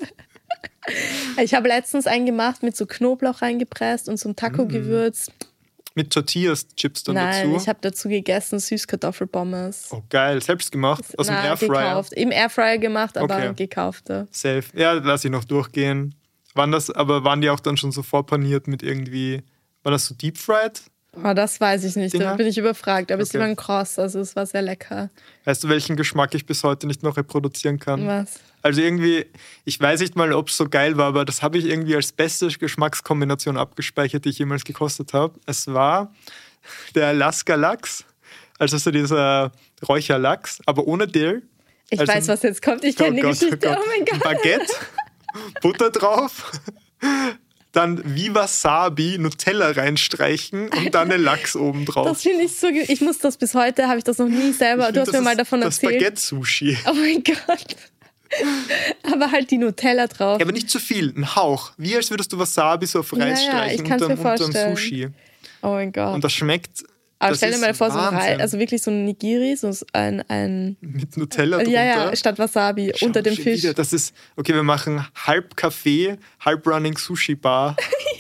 Ich habe letztens einen gemacht mit so Knoblauch reingepresst und so ein Taco-Gewürz. Mit Tortillas-Chips dann dazu? Nein, ich habe dazu gegessen Süßkartoffelpommes. Oh geil, selbst gemacht? Aus dem Airfryer? Gekauft. Im Airfryer gemacht, aber Okay. gekaufte. Safe. Ja, lass ich noch durchgehen. Waren die auch dann schon so vorpaniert mit irgendwie, war das so deep-fried? Oh, das weiß ich nicht, Dinger? da bin ich überfragt. Aber Okay. es war kross, also es war sehr lecker. Weißt du, welchen Geschmack ich bis heute nicht mehr reproduzieren kann? Was? Also irgendwie, ich weiß nicht mal, ob es so geil war, aber das habe ich irgendwie als beste Geschmackskombination abgespeichert, die ich jemals gekostet habe. Es war der Alaska-Lachs, also so dieser Räucherlachs, aber ohne Dill. Ich Also- weiß, was jetzt kommt. Ich kenne die Geschichte. Oh mein Gott. Baguette, Butter drauf, dann wie Wasabi Nutella reinstreichen und dann den Lachs oben drauf. Das finde ich so gut. Ich muss das bis heute, habe ich das noch nie selber. Du hast mir mal davon das erzählt. Baguette-Sushi. Oh mein Gott. Aber halt die Nutella drauf. Ja, aber nicht zu viel, ein Hauch. Wie als würdest du Wasabi so auf Reis Ja, streichen ich kann's mir unterm vorstellen. Sushi. Oh mein Gott. Und das schmeckt. Aber das stell dir ist mal vor, so ein Wahnsinn. also wirklich so ein Nigiri, so ein Mit Nutella drunter. ja, statt Wasabi, Schau, unter dem schon Fisch. wieder. Das ist, okay, wir machen halb Café, halb Running Sushi Bar.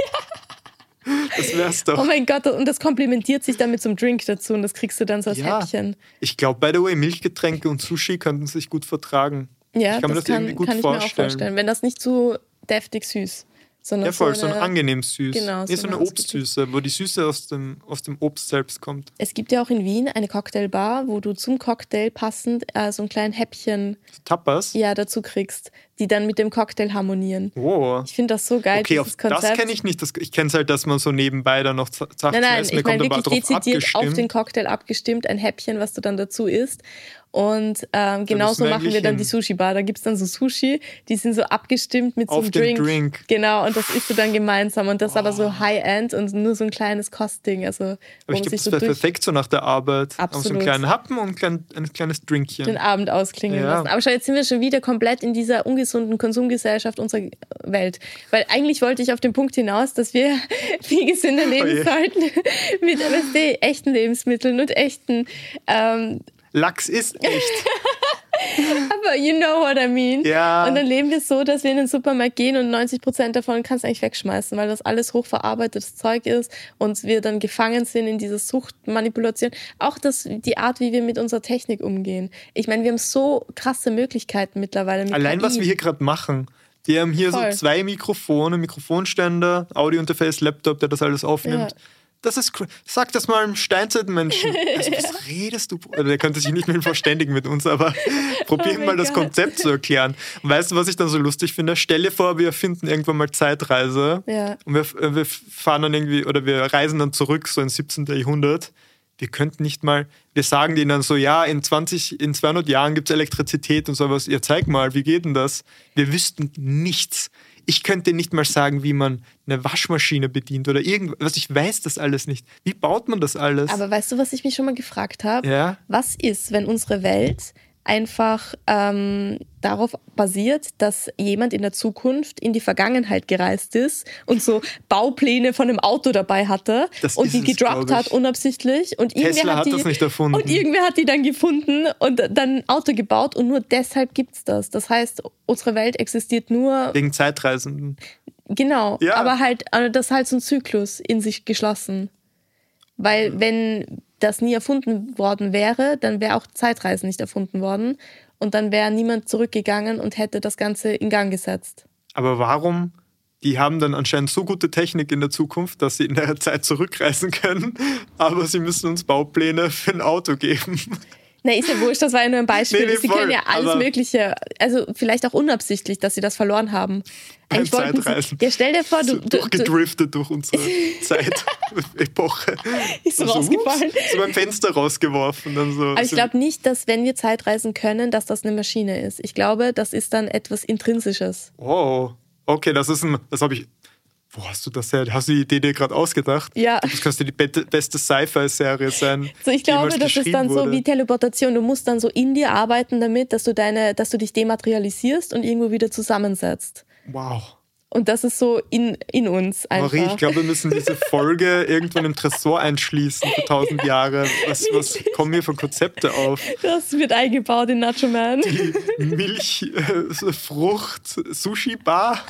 Das wär's doch. Oh mein Gott, und das komplementiert sich dann mit so einem Drink dazu und das kriegst du dann so als Ja. Häppchen. Ich glaube, by the way, Milchgetränke und Sushi könnten sich gut vertragen. Ja, ich kann mir das irgendwie gut kann ich mir auch vorstellen. vorstellen. Wenn das nicht zu deftig süß, sondern Ja, voll, so ein eine- angenehm süß. Genau, Nee, so so eine eine Obstsüße, wo die Süße aus dem Obst selbst kommt. Es gibt ja auch in Wien eine Cocktailbar, wo du zum Cocktail passend so ein kleines Häppchen So Tapas. dazu kriegst, die dann mit dem Cocktail harmonieren. Oh. Ich finde das so geil, Okay, auf dieses das Konzept. kenne ich nicht. Ich kenne es halt, dass man so nebenbei dann noch Sachen Nein, zu nein, essen ich bekommt, meine aber wirklich darauf dezidiert auf abgestimmt. den Cocktail abgestimmt, ein Häppchen, was du dann dazu isst. Und genauso müssen wir machen wir eigentlich dann hin. die Sushi-Bar. Da gibt es dann so Sushi, die sind so abgestimmt mit so Auf einem den Drink. Drink. Genau, und das isst du dann gemeinsam. Und das aber so High-End und nur so ein kleines Kostding. Also, wo Aber man ich glaube, sich das so wäre durch perfekt so nach der Arbeit. Auf so einen Absolut. kleinen Happen und ein kleines Drinkchen. den Abend ausklingen Ja. lassen. Aber schau, jetzt sind wir schon wieder komplett in dieser ungesunden Konsumgesellschaft unserer Welt. Weil eigentlich wollte ich auf den Punkt hinaus, dass wir viel gesünder leben je. sollten mit echten Lebensmitteln und echten Lachs ist echt. aber you know what I mean. Ja. Und dann leben wir so, dass wir in den Supermarkt gehen und 90% davon kannst du eigentlich wegschmeißen, weil das alles hochverarbeitetes Zeug ist und wir dann gefangen sind in dieser Suchtmanipulation. Auch die Art, wie wir mit unserer Technik umgehen. Ich meine, wir haben so krasse Möglichkeiten mittlerweile mit Allein, KI. was wir hier gerade machen. Die haben hier so 2 Mikrofone, Mikrofonständer, Audiointerface, Laptop, der das alles aufnimmt. Ja. Das ist cool. Sag das mal einem Steinzeitmenschen. Also, was redest du? Also, der könnte sich nicht mehr verständigen mit uns, aber probieren mal das Konzept zu erklären. Und weißt du, was ich dann so lustig finde? Stell dir vor, wir erfinden irgendwann mal Zeitreise und wir fahren dann irgendwie, oder wir reisen dann zurück, so ins 17. Jahrhundert. Wir könnten nicht mal, wir sagen denen dann so, ja, in 200 Jahren gibt es Elektrizität und sowas. Ja, zeig mal, wie geht denn das? Wir wüssten nichts. Ich könnte nicht mal sagen, wie man eine Waschmaschine bedient oder irgendwas. Ich weiß das alles nicht. Wie baut man das alles? Aber weißt du, was ich mich schon mal gefragt habe? Ja? Was ist, wenn unsere Welt einfach darauf basiert, dass jemand in der Zukunft in die Vergangenheit gereist ist und so Baupläne von einem Auto dabei hatte und die gedroppt hat unabsichtlich und Tesla hat das nicht erfunden. Und irgendwer hat die dann gefunden und dann ein Auto gebaut und nur deshalb gibt's das. Das heißt, unsere Welt existiert nur wegen Zeitreisenden. Genau, ja. Aber halt das ist halt so ein Zyklus in sich geschlossen. Weil wenn das nie erfunden worden wäre, dann wäre auch Zeitreisen nicht erfunden worden und dann wäre niemand zurückgegangen und hätte das Ganze in Gang gesetzt. Aber warum? Die haben dann anscheinend so gute Technik in der Zukunft, dass sie in der Zeit zurückreisen können, aber sie müssen uns Baupläne für ein Auto geben. Na, ist ja wurscht, das war ja nur ein Beispiel. Sie können ja alles Mögliche, also vielleicht auch unabsichtlich, dass sie das verloren haben. Eigentlich wollten sie, ja, stell dir vor, du durchgedriftet durch unsere Zeit-Epoche. Ist so rausgefallen. So beim Fenster rausgeworfen. Dann so. Aber ich glaube nicht, dass wenn wir Zeitreisen können, dass das eine Maschine ist. Ich glaube, das ist dann etwas Intrinsisches. Oh, okay, das habe ich... Wo hast du das her? Hast du die Idee dir gerade ausgedacht? Ja. Das könnte die beste Sci-Fi-Serie sein. So, ich glaube, das ist dann so wie Teleportation. Du musst dann so in dir arbeiten damit, dass du dich dematerialisierst und irgendwo wieder zusammensetzt. Wow. Und das ist so in uns einfach. Marie, ich glaube, wir müssen diese Folge irgendwann im Tresor einschließen für 1000 Jahre. Was kommen hier für Konzepte auf? Das wird eingebaut in Nacho Man. Die Milchfrucht-Sushi-Bar.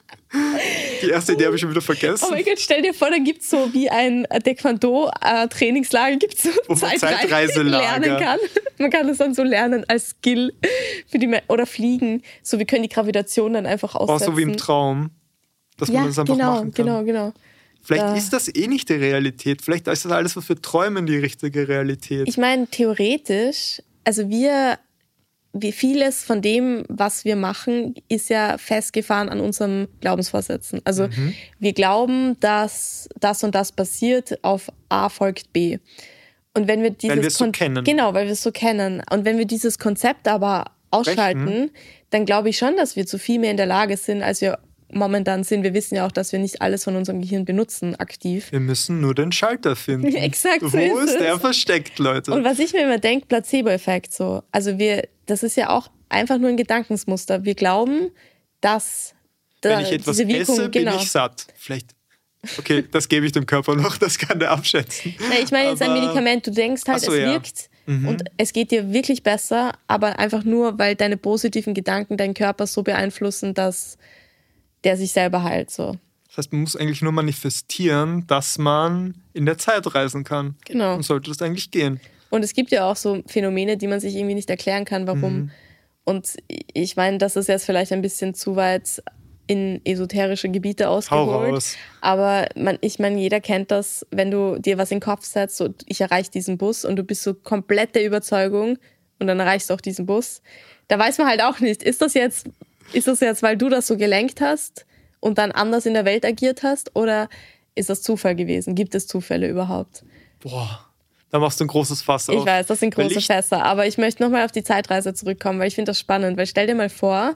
Die erste Idee habe ich schon wieder vergessen. Oh mein Gott, stell dir vor, da gibt es so wie ein Taekwondo-Trainingslager, gibt es so Zeitreiselager lernen kann. Man kann das dann so lernen als Skill oder fliegen. So, wir können die Gravitation dann einfach aussetzen. So wie im Traum, dass man das einfach machen kann. Genau. Vielleicht ist das eh nicht die Realität. Vielleicht ist das alles, was wir träumen, die richtige Realität. Ich meine, theoretisch, also wie vieles von dem, was wir machen, ist ja festgefahren an unserem Glaubensvorsätzen. Also wir glauben, dass das und das passiert, auf A folgt B. Und wenn wir weil wir es so kennen. Genau, weil wir es so kennen. Und wenn wir dieses Konzept aber ausschalten, dann glaube ich schon, dass wir zu viel mehr in der Lage sind, als wir momentan sind. Wir wissen ja auch, dass wir nicht alles von unserem Gehirn benutzen aktiv. Wir müssen nur den Schalter finden. Exakt so Wo ist der versteckt, Leute? Und was ich mir immer denke, Placebo-Effekt so. Also das ist ja auch einfach nur ein Gedankensmuster. Wir glauben, dass wenn ich etwas esse, bin ich satt. Vielleicht. Okay, das gebe ich dem Körper noch, das kann der abschätzen. Na, ich meine jetzt ein Medikament, du denkst halt, es wirkt und es geht dir wirklich besser, aber einfach nur, weil deine positiven Gedanken deinen Körper so beeinflussen, dass der sich selber heilt. So. Das heißt, man muss eigentlich nur manifestieren, dass man in der Zeit reisen kann. Genau. Und sollte das eigentlich gehen. Und es gibt ja auch so Phänomene, die man sich irgendwie nicht erklären kann, warum. Und ich meine, das ist jetzt vielleicht ein bisschen zu weit in esoterische Gebiete ausgeholt. Aber ich meine, jeder kennt das, wenn du dir was in den Kopf setzt, so, ich erreiche diesen Bus und du bist so komplett der Überzeugung und dann erreichst du auch diesen Bus. Da weiß man halt auch nicht, ist das jetzt, weil du das so gelenkt hast und dann anders in der Welt agiert hast oder ist das Zufall gewesen? Gibt es Zufälle überhaupt? Boah, da machst du ein großes Fass auf. Ich weiß, das sind große Fässer, aber ich möchte nochmal auf die Zeitreise zurückkommen, weil ich finde das spannend, weil stell dir mal vor,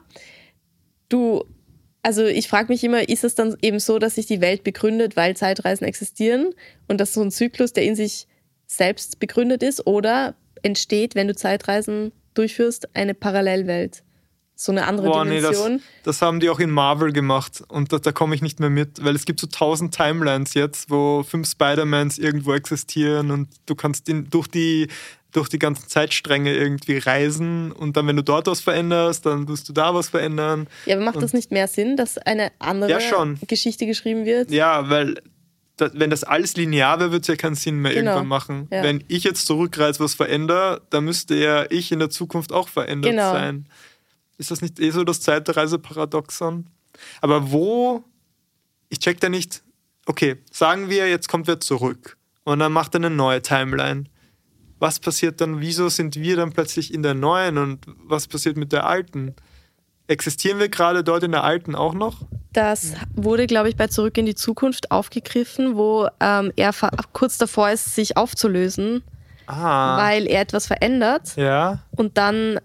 ich frage mich immer, ist es dann eben so, dass sich die Welt begründet, weil Zeitreisen existieren und das ist so ein Zyklus, der in sich selbst begründet ist oder entsteht, wenn du Zeitreisen durchführst, eine Parallelwelt? So eine andere Dimension. Nee, das haben die auch in Marvel gemacht und da komme ich nicht mehr mit, weil es gibt so 1000 Timelines jetzt, wo 5 Spider-Mans irgendwo existieren und du kannst durch die ganzen Zeitstränge irgendwie reisen und dann, wenn du dort was veränderst, dann musst du da was verändern. Ja, aber macht das nicht mehr Sinn, dass eine andere Geschichte geschrieben wird? Ja, weil wenn das alles linear wäre, würde es ja keinen Sinn mehr irgendwann machen. Ja. Wenn ich jetzt zurückreise, was verändere, dann müsste ja ich in der Zukunft auch verändert sein. Ist das nicht so das Zeitreise-Paradoxon? Aber ich check da nicht, okay, sagen wir, jetzt kommt wer zurück und dann macht er eine neue Timeline. Was passiert dann? Wieso sind wir dann plötzlich in der neuen und was passiert mit der alten? Existieren wir gerade dort in der alten auch noch? Das wurde, glaube ich, bei Zurück in die Zukunft aufgegriffen, wo er kurz davor ist, sich aufzulösen, weil er etwas verändert. Ja. Und dann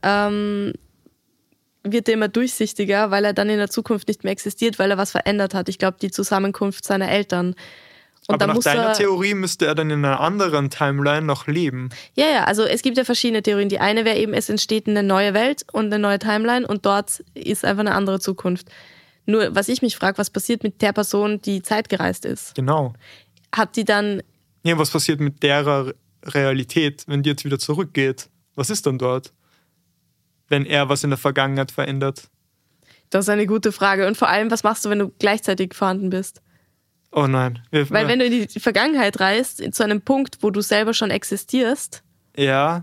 wird er immer durchsichtiger, weil er dann in der Zukunft nicht mehr existiert, weil er was verändert hat. Ich glaube, die Zusammenkunft seiner Eltern. Und aber dann nach deiner Theorie müsste er dann in einer anderen Timeline noch leben. Ja, also es gibt ja verschiedene Theorien. Die eine wäre eben, es entsteht eine neue Welt und eine neue Timeline und dort ist einfach eine andere Zukunft. Nur, was ich mich frage, was passiert mit der Person, die zeitgereist ist? Genau. Hat die dann... Ja, was passiert mit der Realität, wenn die jetzt wieder zurückgeht? Was ist dann dort, wenn er was in der Vergangenheit verändert? Das ist eine gute Frage. Und vor allem, was machst du, wenn du gleichzeitig vorhanden bist? Oh nein. Weil wenn du in die Vergangenheit reist, zu einem Punkt, wo du selber schon existierst. Ja.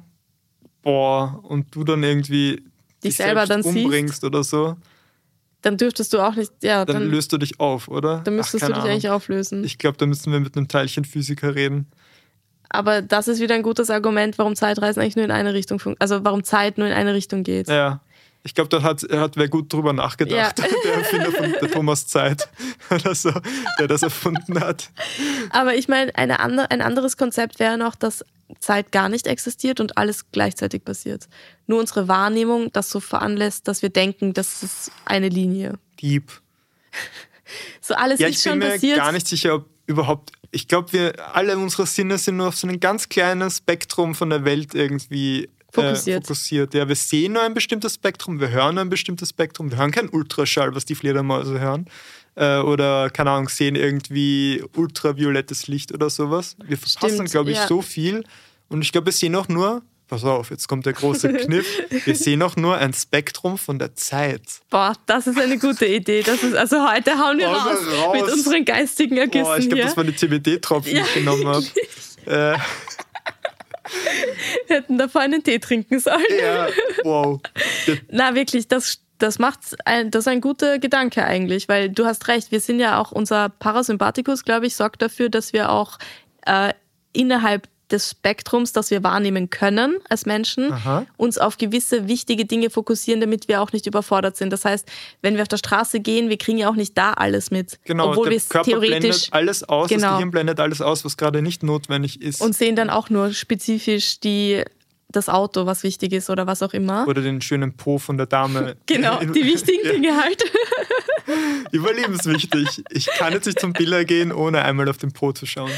Und du dann irgendwie dich selber dann umbringst siehst, oder so. Dann dürftest du auch nicht, ja. Dann löst du dich auf, oder? Dann müsstest du dich eigentlich auflösen. Ich glaube, da müssen wir mit einem Teilchenphysiker reden. Aber das ist wieder ein gutes Argument, warum Zeitreisen eigentlich nur in eine Richtung also warum Zeit nur in eine Richtung geht. Ja. Ich glaube, da hat wer gut drüber nachgedacht. Ja. Der Erfinder von der Thomas Zeit oder so, der das erfunden hat. Aber ich meine, ein anderes Konzept wäre noch, dass Zeit gar nicht existiert und alles gleichzeitig passiert. Nur unsere Wahrnehmung das so veranlasst, dass wir denken, das ist eine Linie. Deep. So alles ist schon passiert. Ich bin mir gar nicht sicher, ob überhaupt... Ich glaube, alle unsere Sinne sind nur auf so ein ganz kleines Spektrum von der Welt irgendwie fokussiert. Ja, wir sehen nur ein bestimmtes Spektrum, wir hören nur ein bestimmtes Spektrum, wir hören keinen Ultraschall, was die Fledermäuse hören. Oder, keine Ahnung, sehen irgendwie ultraviolettes Licht oder sowas. Wir verpassen, glaube ich, so viel. Und ich glaube, wir sehen auch nur, pass auf, jetzt kommt der große Kniff, wir sehen auch nur ein Spektrum von der Zeit. Boah, das ist eine gute Idee. Also heute hauen wir raus mit unseren geistigen Ergüssen. Ich glaube, das waren die CBD-Tropfen, die ich genommen habe. Wir hätten davor einen Tee trinken sollen. Ja, wow. Na, wirklich, das ist ein guter Gedanke eigentlich, weil du hast recht, wir sind ja auch, unser Parasympathikus, glaube ich, sorgt dafür, dass wir auch innerhalb des Spektrums, das wir wahrnehmen können als Menschen, uns auf gewisse wichtige Dinge fokussieren, damit wir auch nicht überfordert sind. Das heißt, wenn wir auf der Straße gehen, wir kriegen ja auch nicht da alles mit. Genau, obwohl der Körper theoretisch blendet alles aus, das Gehirn blendet alles aus, was gerade nicht notwendig ist. Und sehen dann auch nur spezifisch das Auto, was wichtig ist oder was auch immer. Oder den schönen Po von der Dame. Genau, die wichtigen Dinge halt. Überlebenswichtig. Ich kann jetzt nicht zum Biller gehen, ohne einmal auf den Po zu schauen.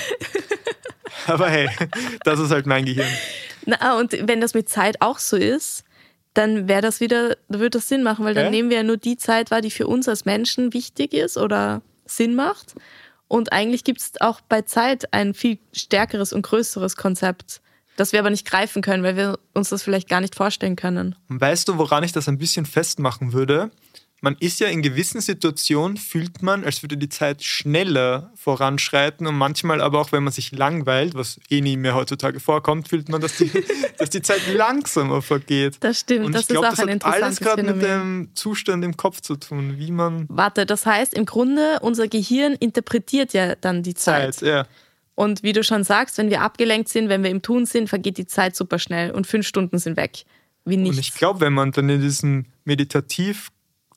Aber hey, das ist halt mein Gehirn. Na, und wenn das mit Zeit auch so ist, dann würde das Sinn machen, weil dann nehmen wir ja nur die Zeit wahr, die für uns als Menschen wichtig ist oder Sinn macht. Und eigentlich gibt es auch bei Zeit ein viel stärkeres und größeres Konzept, das wir aber nicht greifen können, weil wir uns das vielleicht gar nicht vorstellen können. Und weißt du, woran ich das ein bisschen festmachen würde? Man ist ja in gewissen Situationen, fühlt man, als würde die Zeit schneller voranschreiten und manchmal aber auch, wenn man sich langweilt, was nie mehr heutzutage vorkommt, fühlt man, dass die Zeit langsamer vergeht. Das stimmt, und das ist auch ein interessantes Phänomen. Das hat alles gerade mit dem Zustand im Kopf zu tun, wie man... Warte, das heißt, im Grunde, unser Gehirn interpretiert ja dann die Zeit. Ja. Und wie du schon sagst, wenn wir abgelenkt sind, wenn wir im Tun sind, vergeht die Zeit super schnell und 5 Stunden sind weg. Wie nichts. Und ich glaube, wenn man dann in diesem Meditativzentrum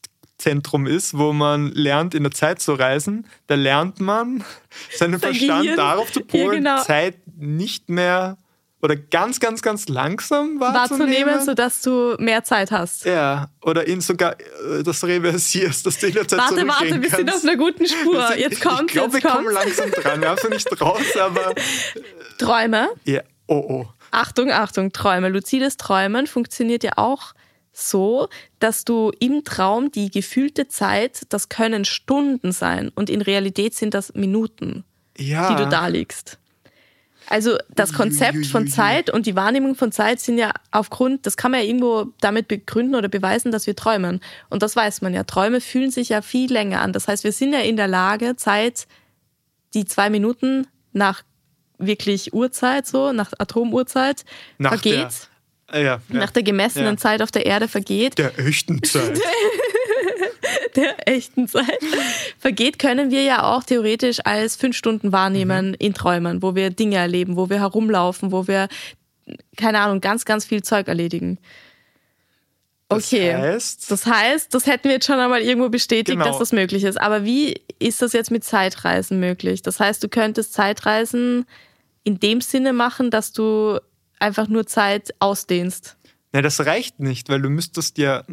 ist, wo man lernt, in der Zeit zu reisen, da lernt man seinen Verstand darauf zu polen, Zeit nicht mehr oder ganz, ganz, ganz langsam wahrzunehmen, sodass du mehr Zeit hast. Ja, oder ihn sogar das reversierst, dass du in der Zeit zurückgehen kannst. Warte, wir sind auf einer guten Spur. Jetzt kommt's. Ich glaube, wir kommen langsam dran. Wir haben es noch nicht raus, aber... Träume? Ja, oh. Achtung, Träume. Luzides Träumen funktioniert ja auch so, dass du im Traum die gefühlte Zeit, das können Stunden sein und in Realität sind das Minuten, die du da liegst. Also das Konzept von Zeit und die Wahrnehmung von Zeit sind ja das kann man ja irgendwo damit begründen oder beweisen, dass wir träumen. Und das weiß man ja. Träume fühlen sich ja viel länger an. Das heißt, wir sind ja in der Lage, Zeit, die 2 Minuten nach wirklich Uhrzeit, so nach Atomuhrzeit, vergeht. nach der gemessenen Zeit auf der Erde vergeht. Der echten Zeit. Der echten Zeit vergeht, können wir ja auch theoretisch als 5 Stunden wahrnehmen in Träumen, wo wir Dinge erleben, wo wir herumlaufen, wo wir, keine Ahnung, ganz, ganz viel Zeug erledigen. Okay, das heißt, das hätten wir jetzt schon einmal irgendwo bestätigt, dass das möglich ist. Aber wie ist das jetzt mit Zeitreisen möglich? Das heißt, du könntest Zeitreisen in dem Sinne machen, dass du einfach nur Zeit ausdehnst. Ja, das reicht nicht, weil du müsstest ja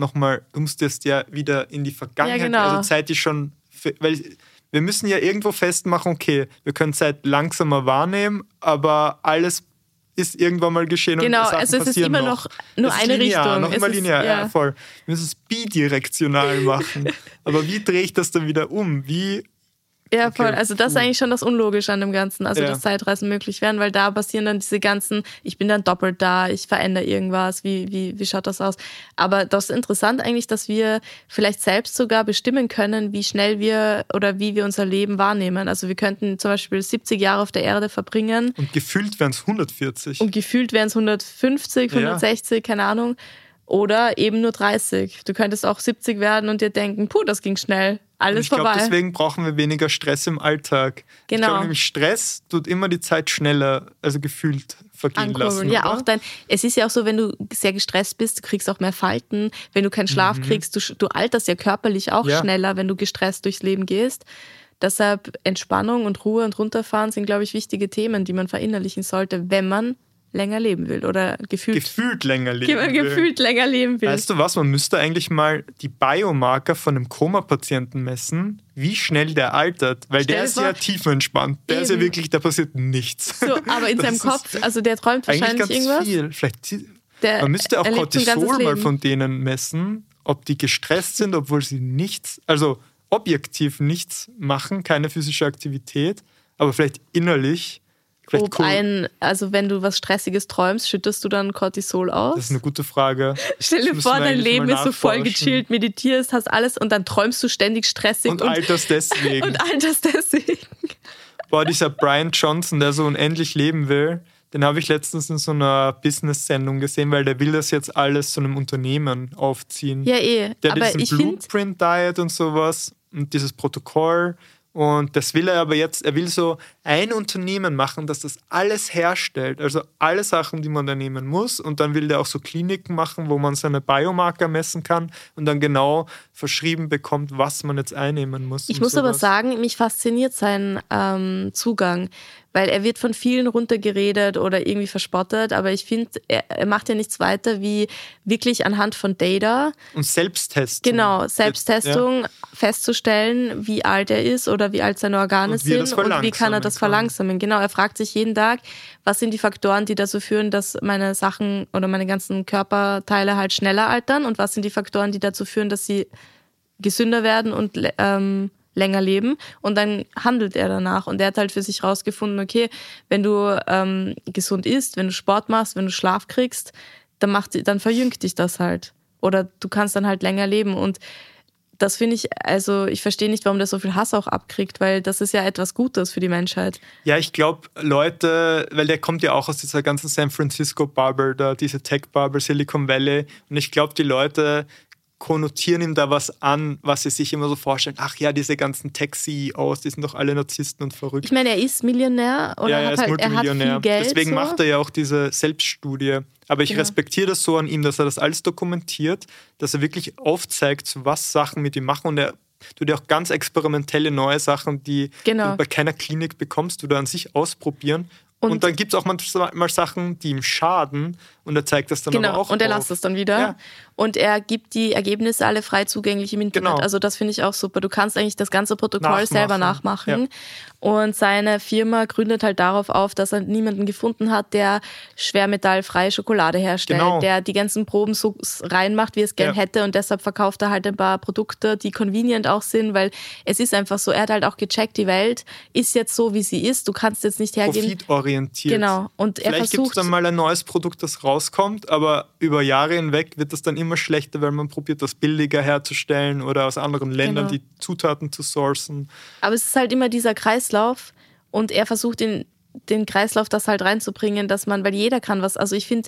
wieder in die Vergangenheit, also Zeit, die schon, weil wir müssen ja irgendwo festmachen, okay, wir können Zeit langsamer wahrnehmen, aber alles ist irgendwann mal geschehen und Sachen also es ist immer noch nur eine Richtung. Noch immer linear, ja, voll. Wir müssen es bidirektional machen. Aber wie drehe ich das dann wieder um? Ja, voll. Also das ist eigentlich schon das Unlogische an dem Ganzen, also dass Zeitreisen möglich wären, weil da passieren dann diese ganzen, ich bin dann doppelt da, ich verändere irgendwas, wie schaut das aus? Aber das ist interessant eigentlich, dass wir vielleicht selbst sogar bestimmen können, wie schnell wir oder wie wir unser Leben wahrnehmen. Also wir könnten zum Beispiel 70 Jahre auf der Erde verbringen. Und gefühlt wären es 140. Und gefühlt wären es 150, 160, keine Ahnung. Oder eben nur 30. Du könntest auch 70 werden und dir denken, das ging schnell. Alles vorbei. Ich glaube, deswegen brauchen wir weniger Stress im Alltag. Genau. Ich glaube nämlich, Stress tut immer die Zeit schneller, also gefühlt vergehen lassen. Ja, oder? Auch es ist ja auch so, wenn du sehr gestresst bist, du kriegst auch mehr Falten. Wenn du keinen Schlaf kriegst, du alterst ja körperlich auch schneller, wenn du gestresst durchs Leben gehst. Deshalb Entspannung und Ruhe und Runterfahren sind, glaube ich, wichtige Themen, die man verinnerlichen sollte, wenn man länger leben will oder gefühlt länger leben will. Weißt du was, man müsste eigentlich mal die Biomarker von einem Koma-Patienten messen, wie schnell der altert, weil der ist ja tiefenentspannt. Der ist ja wirklich, da passiert nichts. So, aber in seinem Kopf, also der träumt wahrscheinlich ganz irgendwas. Viel. Man müsste auch Cortisol mal von denen messen, ob die gestresst sind, obwohl sie nichts, also objektiv nichts machen, keine physische Aktivität, aber vielleicht innerlich. Also wenn du was Stressiges träumst, schüttest du dann Cortisol aus? Das ist eine gute Frage. Stell dir vor, dein Leben ist so voll gechillt, meditierst, hast alles und dann träumst du ständig stressig. Und alterst deswegen. Boah, dieser Brian Johnson, der so unendlich leben will, den habe ich letztens in so einer Business-Sendung gesehen, weil der will das jetzt alles zu einem Unternehmen aufziehen. Ja, Der hat diesen Blueprint-Diet und sowas und dieses Protokoll. Und das will er aber jetzt, er will so ein Unternehmen machen, das das alles herstellt, also alle Sachen, die man da nehmen muss. Und dann will der auch so Kliniken machen, wo man seine Biomarker messen kann und dann genau verschrieben bekommt, was man jetzt einnehmen muss. Ich muss aber sagen, mich fasziniert sein Zugang, weil er wird von vielen runtergeredet oder irgendwie verspottet, aber ich finde, er macht ja nichts weiter wie wirklich anhand von Data. Und Selbsttestung. Genau, Selbsttestung, festzustellen, wie alt er ist oder wie alt seine Organe sind und wie kann er das verlangsamen. Genau, er fragt sich jeden Tag, was sind die Faktoren, die dazu führen, dass meine Sachen oder meine ganzen Körperteile halt schneller altern und was sind die Faktoren, die dazu führen, dass sie gesünder werden und länger leben, und dann handelt er danach und er hat halt für sich rausgefunden, okay, wenn du gesund isst, wenn du Sport machst, wenn du Schlaf kriegst, dann verjüngt dich das halt oder du kannst dann halt länger leben und das finde ich, also ich verstehe nicht, warum der so viel Hass auch abkriegt, weil das ist ja etwas Gutes für die Menschheit. Ja, ich glaube, Leute, weil der kommt ja auch aus dieser ganzen San Francisco Bubble, da diese Tech-Bubble, Silicon Valley, und ich glaube, die Leute konnotieren ihm da was an, was sie sich immer so vorstellen. Ach ja, diese ganzen Tech-CEOs, die sind doch alle Narzissten und verrückt. Ich meine, er ist Millionär oder er ist Multimillionär. Er hat viel Geld. Deswegen macht er ja auch diese Selbststudie. Aber ich respektiere das so an ihm, dass er das alles dokumentiert, dass er wirklich aufzeigt, was Sachen mit ihm machen, und er tut ja auch ganz experimentelle neue Sachen, die du bei keiner Klinik bekommst oder an sich ausprobieren. Und dann gibt es auch manchmal Sachen, die ihm schaden, und er zeigt das dann aber auch und er lässt es dann wieder. Ja. Und er gibt die Ergebnisse alle frei zugänglich im Internet. Genau. Also das finde ich auch super. Du kannst eigentlich das ganze Protokoll selber nachmachen. Ja. Und seine Firma gründet halt darauf auf, dass er niemanden gefunden hat, der schwermetallfreie Schokolade herstellt, der die ganzen Proben so reinmacht, wie er es gern hätte, und deshalb verkauft er halt ein paar Produkte, die convenient auch sind, weil es ist einfach so, er hat halt auch gecheckt, die Welt ist jetzt so, wie sie ist. Du kannst jetzt nicht hergehen. Profitorientiert. Genau. Und vielleicht gibt es dann mal ein neues Produkt, das rauskommt, aber über Jahre hinweg wird das dann immer schlechter, weil man probiert, das billiger herzustellen oder aus anderen Ländern die Zutaten zu sourcen. Aber es ist halt immer dieser Kreislauf, und er versucht den Kreislauf das halt reinzubringen, dass man, weil jeder kann was, also ich finde,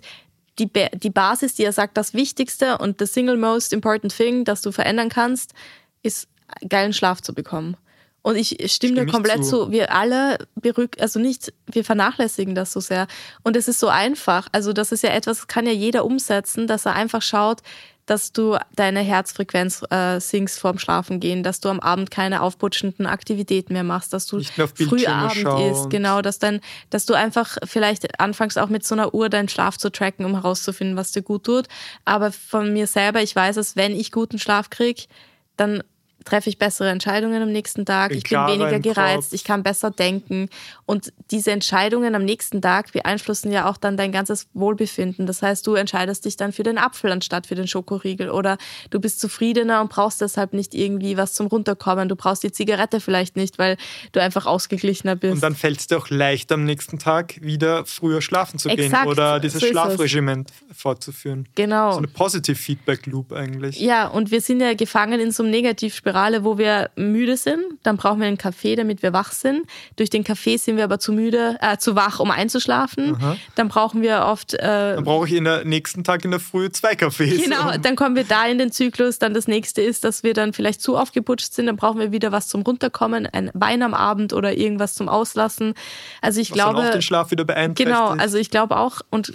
die Basis, die er sagt, das Wichtigste und the single most important thing, das du verändern kannst, ist geilen Schlaf zu bekommen. Und ich stimme dir komplett zu. Wir alle wir vernachlässigen das so sehr. Und es ist so einfach. Also das ist ja etwas, das kann ja jeder umsetzen, dass er einfach schaut, dass du deine Herzfrequenz sinkst vorm Schlafengehen, dass du am Abend keine aufputschenden Aktivitäten mehr machst, dass du früh Abend isst, genau, dass du einfach vielleicht anfängst auch mit so einer Uhr deinen Schlaf zu tracken, um herauszufinden, was dir gut tut. Aber von mir selber, ich weiß es, wenn ich guten Schlaf kriege, dann treffe ich bessere Entscheidungen am nächsten Tag, ich bin weniger gereizt, ich kann besser denken und diese Entscheidungen am nächsten Tag beeinflussen ja auch dann dein ganzes Wohlbefinden. Das heißt, du entscheidest dich dann für den Apfel anstatt für den Schokoriegel oder du bist zufriedener und brauchst deshalb nicht irgendwie was zum Runterkommen. Du brauchst die Zigarette vielleicht nicht, weil du einfach ausgeglichener bist. Und dann fällt es dir auch leicht am nächsten Tag wieder früher schlafen zu gehen oder dieses Schlafregiment fortzuführen. Genau. So eine Positive Feedback Loop eigentlich. Ja, und wir sind ja gefangen in so einem Negativspirale, wo wir müde sind. Dann brauchen wir einen Kaffee, damit wir wach sind. Durch den Kaffee sind wir aber zu wach, um einzuschlafen. Aha. Dann brauchen wir oft... dann brauche ich nächsten Tag in der Früh 2 Kaffees. Genau, dann kommen wir da in den Zyklus. Dann das nächste ist, dass wir dann vielleicht zu aufgeputscht sind. Dann brauchen wir wieder was zum Runterkommen, ein Wein am Abend oder irgendwas zum Auslassen. Also ich glaube... dann auch den Schlaf wieder beeinträchtigt. Genau, also ich glaube auch, und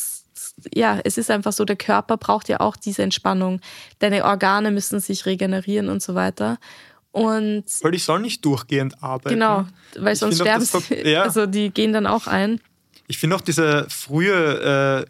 es ist einfach so, der Körper braucht ja auch diese Entspannung. Deine Organe müssen sich regenerieren und so weiter. Und weil die sollen nicht durchgehend arbeiten. Genau, weil sonst sterben sie. Also die gehen dann auch ein. Ich finde auch diese frühe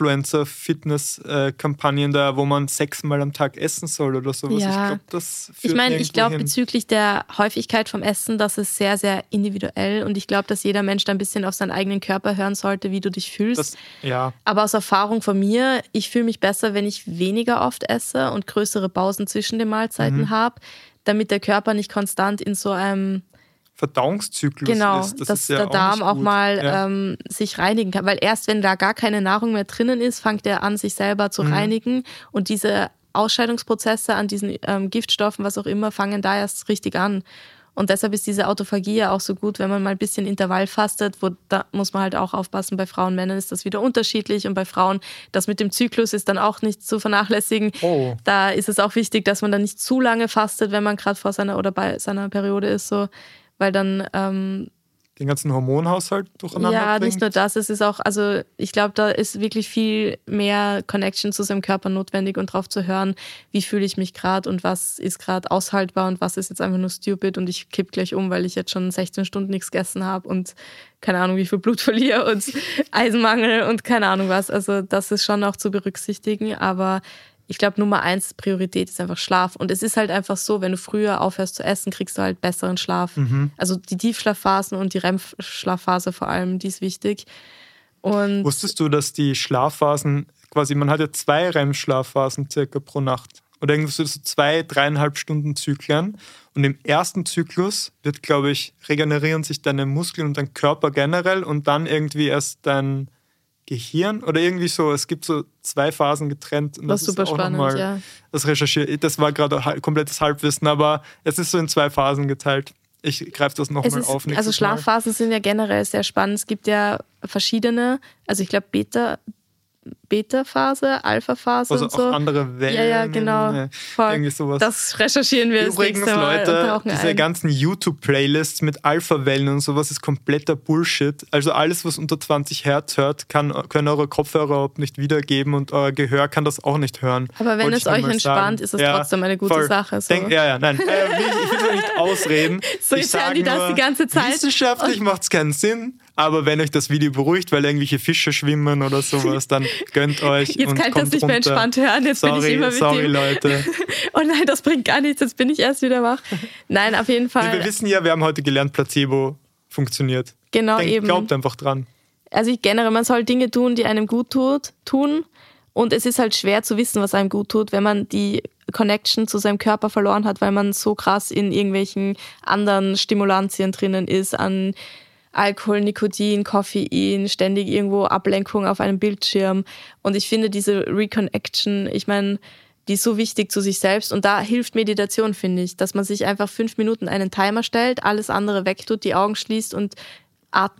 Influencer-Fitness-Kampagnen da, wo man 6-mal am Tag essen soll oder sowas. Ja. Ich glaube bezüglich der Häufigkeit vom Essen, das ist sehr, sehr individuell und ich glaube, dass jeder Mensch da ein bisschen auf seinen eigenen Körper hören sollte, wie du dich fühlst. Aber aus Erfahrung von mir, ich fühle mich besser, wenn ich weniger oft esse und größere Pausen zwischen den Mahlzeiten habe, damit der Körper nicht konstant in so einem Verdauungszyklus ist. Dass der Darm auch mal sich reinigen kann. Weil erst wenn da gar keine Nahrung mehr drinnen ist, fängt er an, sich selber zu reinigen. Und diese Ausscheidungsprozesse an diesen Giftstoffen, was auch immer, fangen da erst richtig an. Und deshalb ist diese Autophagie ja auch so gut, wenn man mal ein bisschen Intervall fastet. Da muss man halt auch aufpassen, bei Frauen und Männern ist das wieder unterschiedlich. Und bei Frauen, das mit dem Zyklus ist dann auch nicht zu vernachlässigen. Oh. Da ist es auch wichtig, dass man dann nicht zu lange fastet, wenn man gerade vor seiner oder bei seiner Periode ist, so. Weil dann den ganzen Hormonhaushalt durcheinander bringt. Nicht nur das, es ist auch, also ich glaube, da ist wirklich viel mehr Connection zu seinem Körper notwendig und drauf zu hören, wie fühle ich mich gerade und was ist gerade aushaltbar und was ist jetzt einfach nur stupid und ich kipp gleich um, weil ich jetzt schon 16 Stunden nichts gegessen habe und keine Ahnung, wie viel Blut verliere und Eisenmangel und keine Ahnung was. Also das ist schon auch zu berücksichtigen, aber ich glaube, Nummer 1 Priorität ist einfach Schlaf. Und es ist halt einfach so, wenn du früher aufhörst zu essen, kriegst du halt besseren Schlaf. Also die Tiefschlafphasen und die REM-Schlafphase vor allem, die ist wichtig. Und wusstest du, dass die Schlafphasen, quasi man hat ja 2 REM-Schlafphasen circa pro Nacht. Oder irgendwie so 2, 3,5 Stunden Zyklen. Und im ersten Zyklus wird, glaube ich, regenerieren sich deine Muskeln und dein Körper generell und dann irgendwie erst dein Gehirn oder irgendwie so, es gibt so 2 Phasen getrennt. Und das ist super spannend, das recherchiert. Das war gerade komplettes Halbwissen, aber es ist so in 2 Phasen geteilt. Ich greife das nochmal auf. Also Schlafphasen sind ja generell sehr spannend. Es gibt ja verschiedene, also ich glaube Beta-Phase, Alpha-Phase und so. Also auch andere Wellen. Ja, genau. Irgendwie sowas. Das recherchieren wir übrigens, das nächste Mal. Leute, diese ganzen YouTube-Playlists mit Alpha-Wellen und sowas ist kompletter Bullshit. Also alles, was unter 20 Hertz hört, können eure Kopfhörer überhaupt nicht wiedergeben und euer Gehör kann das auch nicht hören. Aber wenn es euch entspannt, ist es trotzdem eine gute Sache. So. Nein. Ich will nicht ausreden. So ich sage die das die ganze Zeit. Wissenschaftlich macht es keinen Sinn, aber wenn euch das Video beruhigt, weil irgendwelche Fische schwimmen oder sowas, dann gönnt euch. Jetzt kann ich das nicht mehr entspannt hören, jetzt bin ich immer mit Sorry, Leute. Oh nein, das bringt gar nichts, jetzt bin ich erst wieder wach. Nein, auf jeden Fall. Wir wissen ja, wir haben heute gelernt, Placebo funktioniert. Genau, eben. Glaubt einfach dran. Also generell, man soll Dinge tun, die einem gut tun. Und es ist halt schwer zu wissen, was einem gut tut, wenn man die Connection zu seinem Körper verloren hat, weil man so krass in irgendwelchen anderen Stimulantien drinnen ist, an Alkohol, Nikotin, Koffein, ständig irgendwo Ablenkung auf einem Bildschirm. Und ich finde diese Reconnection, ich meine, die ist so wichtig zu sich selbst. Und da hilft Meditation, finde ich, dass man sich einfach 5 Minuten einen Timer stellt, alles andere wegtut, die Augen schließt und atmet.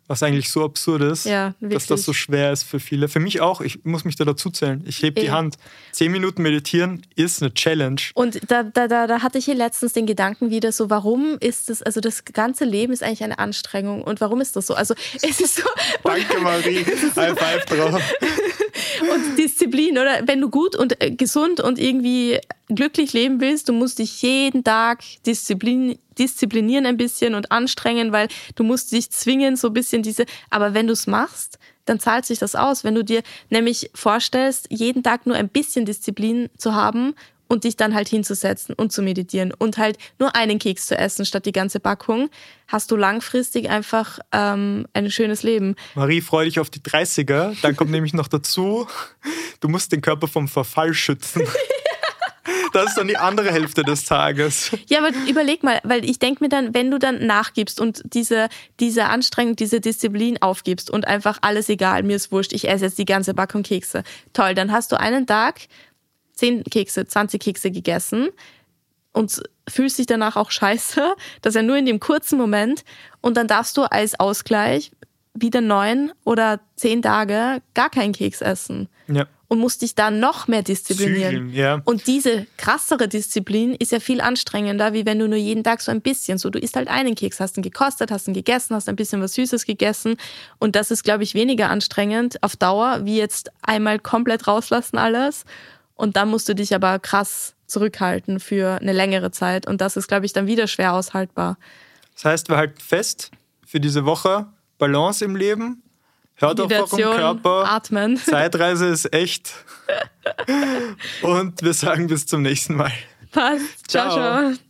Was eigentlich so absurd ist, dass das so schwer ist für viele. Für mich auch, ich muss mich da dazu zählen. Ich hebe die Hand. 10 Minuten meditieren ist eine Challenge. Und da hatte ich hier letztens den Gedanken wieder so, warum ist das, also das ganze Leben ist eigentlich eine Anstrengung. Und warum ist das so? Also es ist so... Danke Marie, High Five drauf. Und Disziplin, oder? Wenn du gut und gesund und irgendwie glücklich leben willst, du musst dich jeden Tag disziplinieren ein bisschen und anstrengen, weil du musst dich zwingen, so ein bisschen aber wenn du es machst, dann zahlt sich das aus. Wenn du dir nämlich vorstellst, jeden Tag nur ein bisschen Disziplin zu haben und dich dann halt hinzusetzen und zu meditieren und halt nur einen Keks zu essen statt die ganze Packung, hast du langfristig einfach ein schönes Leben. Marie, freu dich auf die 30er. Dann kommt nämlich noch dazu, du musst den Körper vom Verfall schützen. Das ist dann die andere Hälfte des Tages. Ja, aber überleg mal, weil ich denke mir dann, wenn du dann nachgibst und diese Anstrengung, diese Disziplin aufgibst und einfach alles egal, mir ist wurscht, ich esse jetzt die ganze Packung Kekse. Toll, dann hast du einen Tag 10 Kekse, 20 Kekse gegessen und fühlst dich danach auch scheiße. Das ist ja nur in dem kurzen Moment. Und dann darfst du als Ausgleich wieder 9 oder 10 Tage gar keinen Keks essen. Ja. Und musst dich dann noch mehr disziplinieren. Ja. Und diese krassere Disziplin ist ja viel anstrengender, wie wenn du nur jeden Tag so ein bisschen, so du isst halt einen Keks, hast ihn gekostet, hast ihn gegessen, hast ein bisschen was Süßes gegessen. Und das ist, glaube ich, weniger anstrengend auf Dauer, wie jetzt einmal komplett rauslassen alles. Und dann musst du dich aber krass zurückhalten für eine längere Zeit. Und das ist, glaube ich, dann wieder schwer aushaltbar. Das heißt, wir halten fest für diese Woche Balance im Leben. Hört auf euren Körper. Atmen. Zeitreise ist echt. Und wir sagen bis zum nächsten Mal. Passt. Ciao, ciao.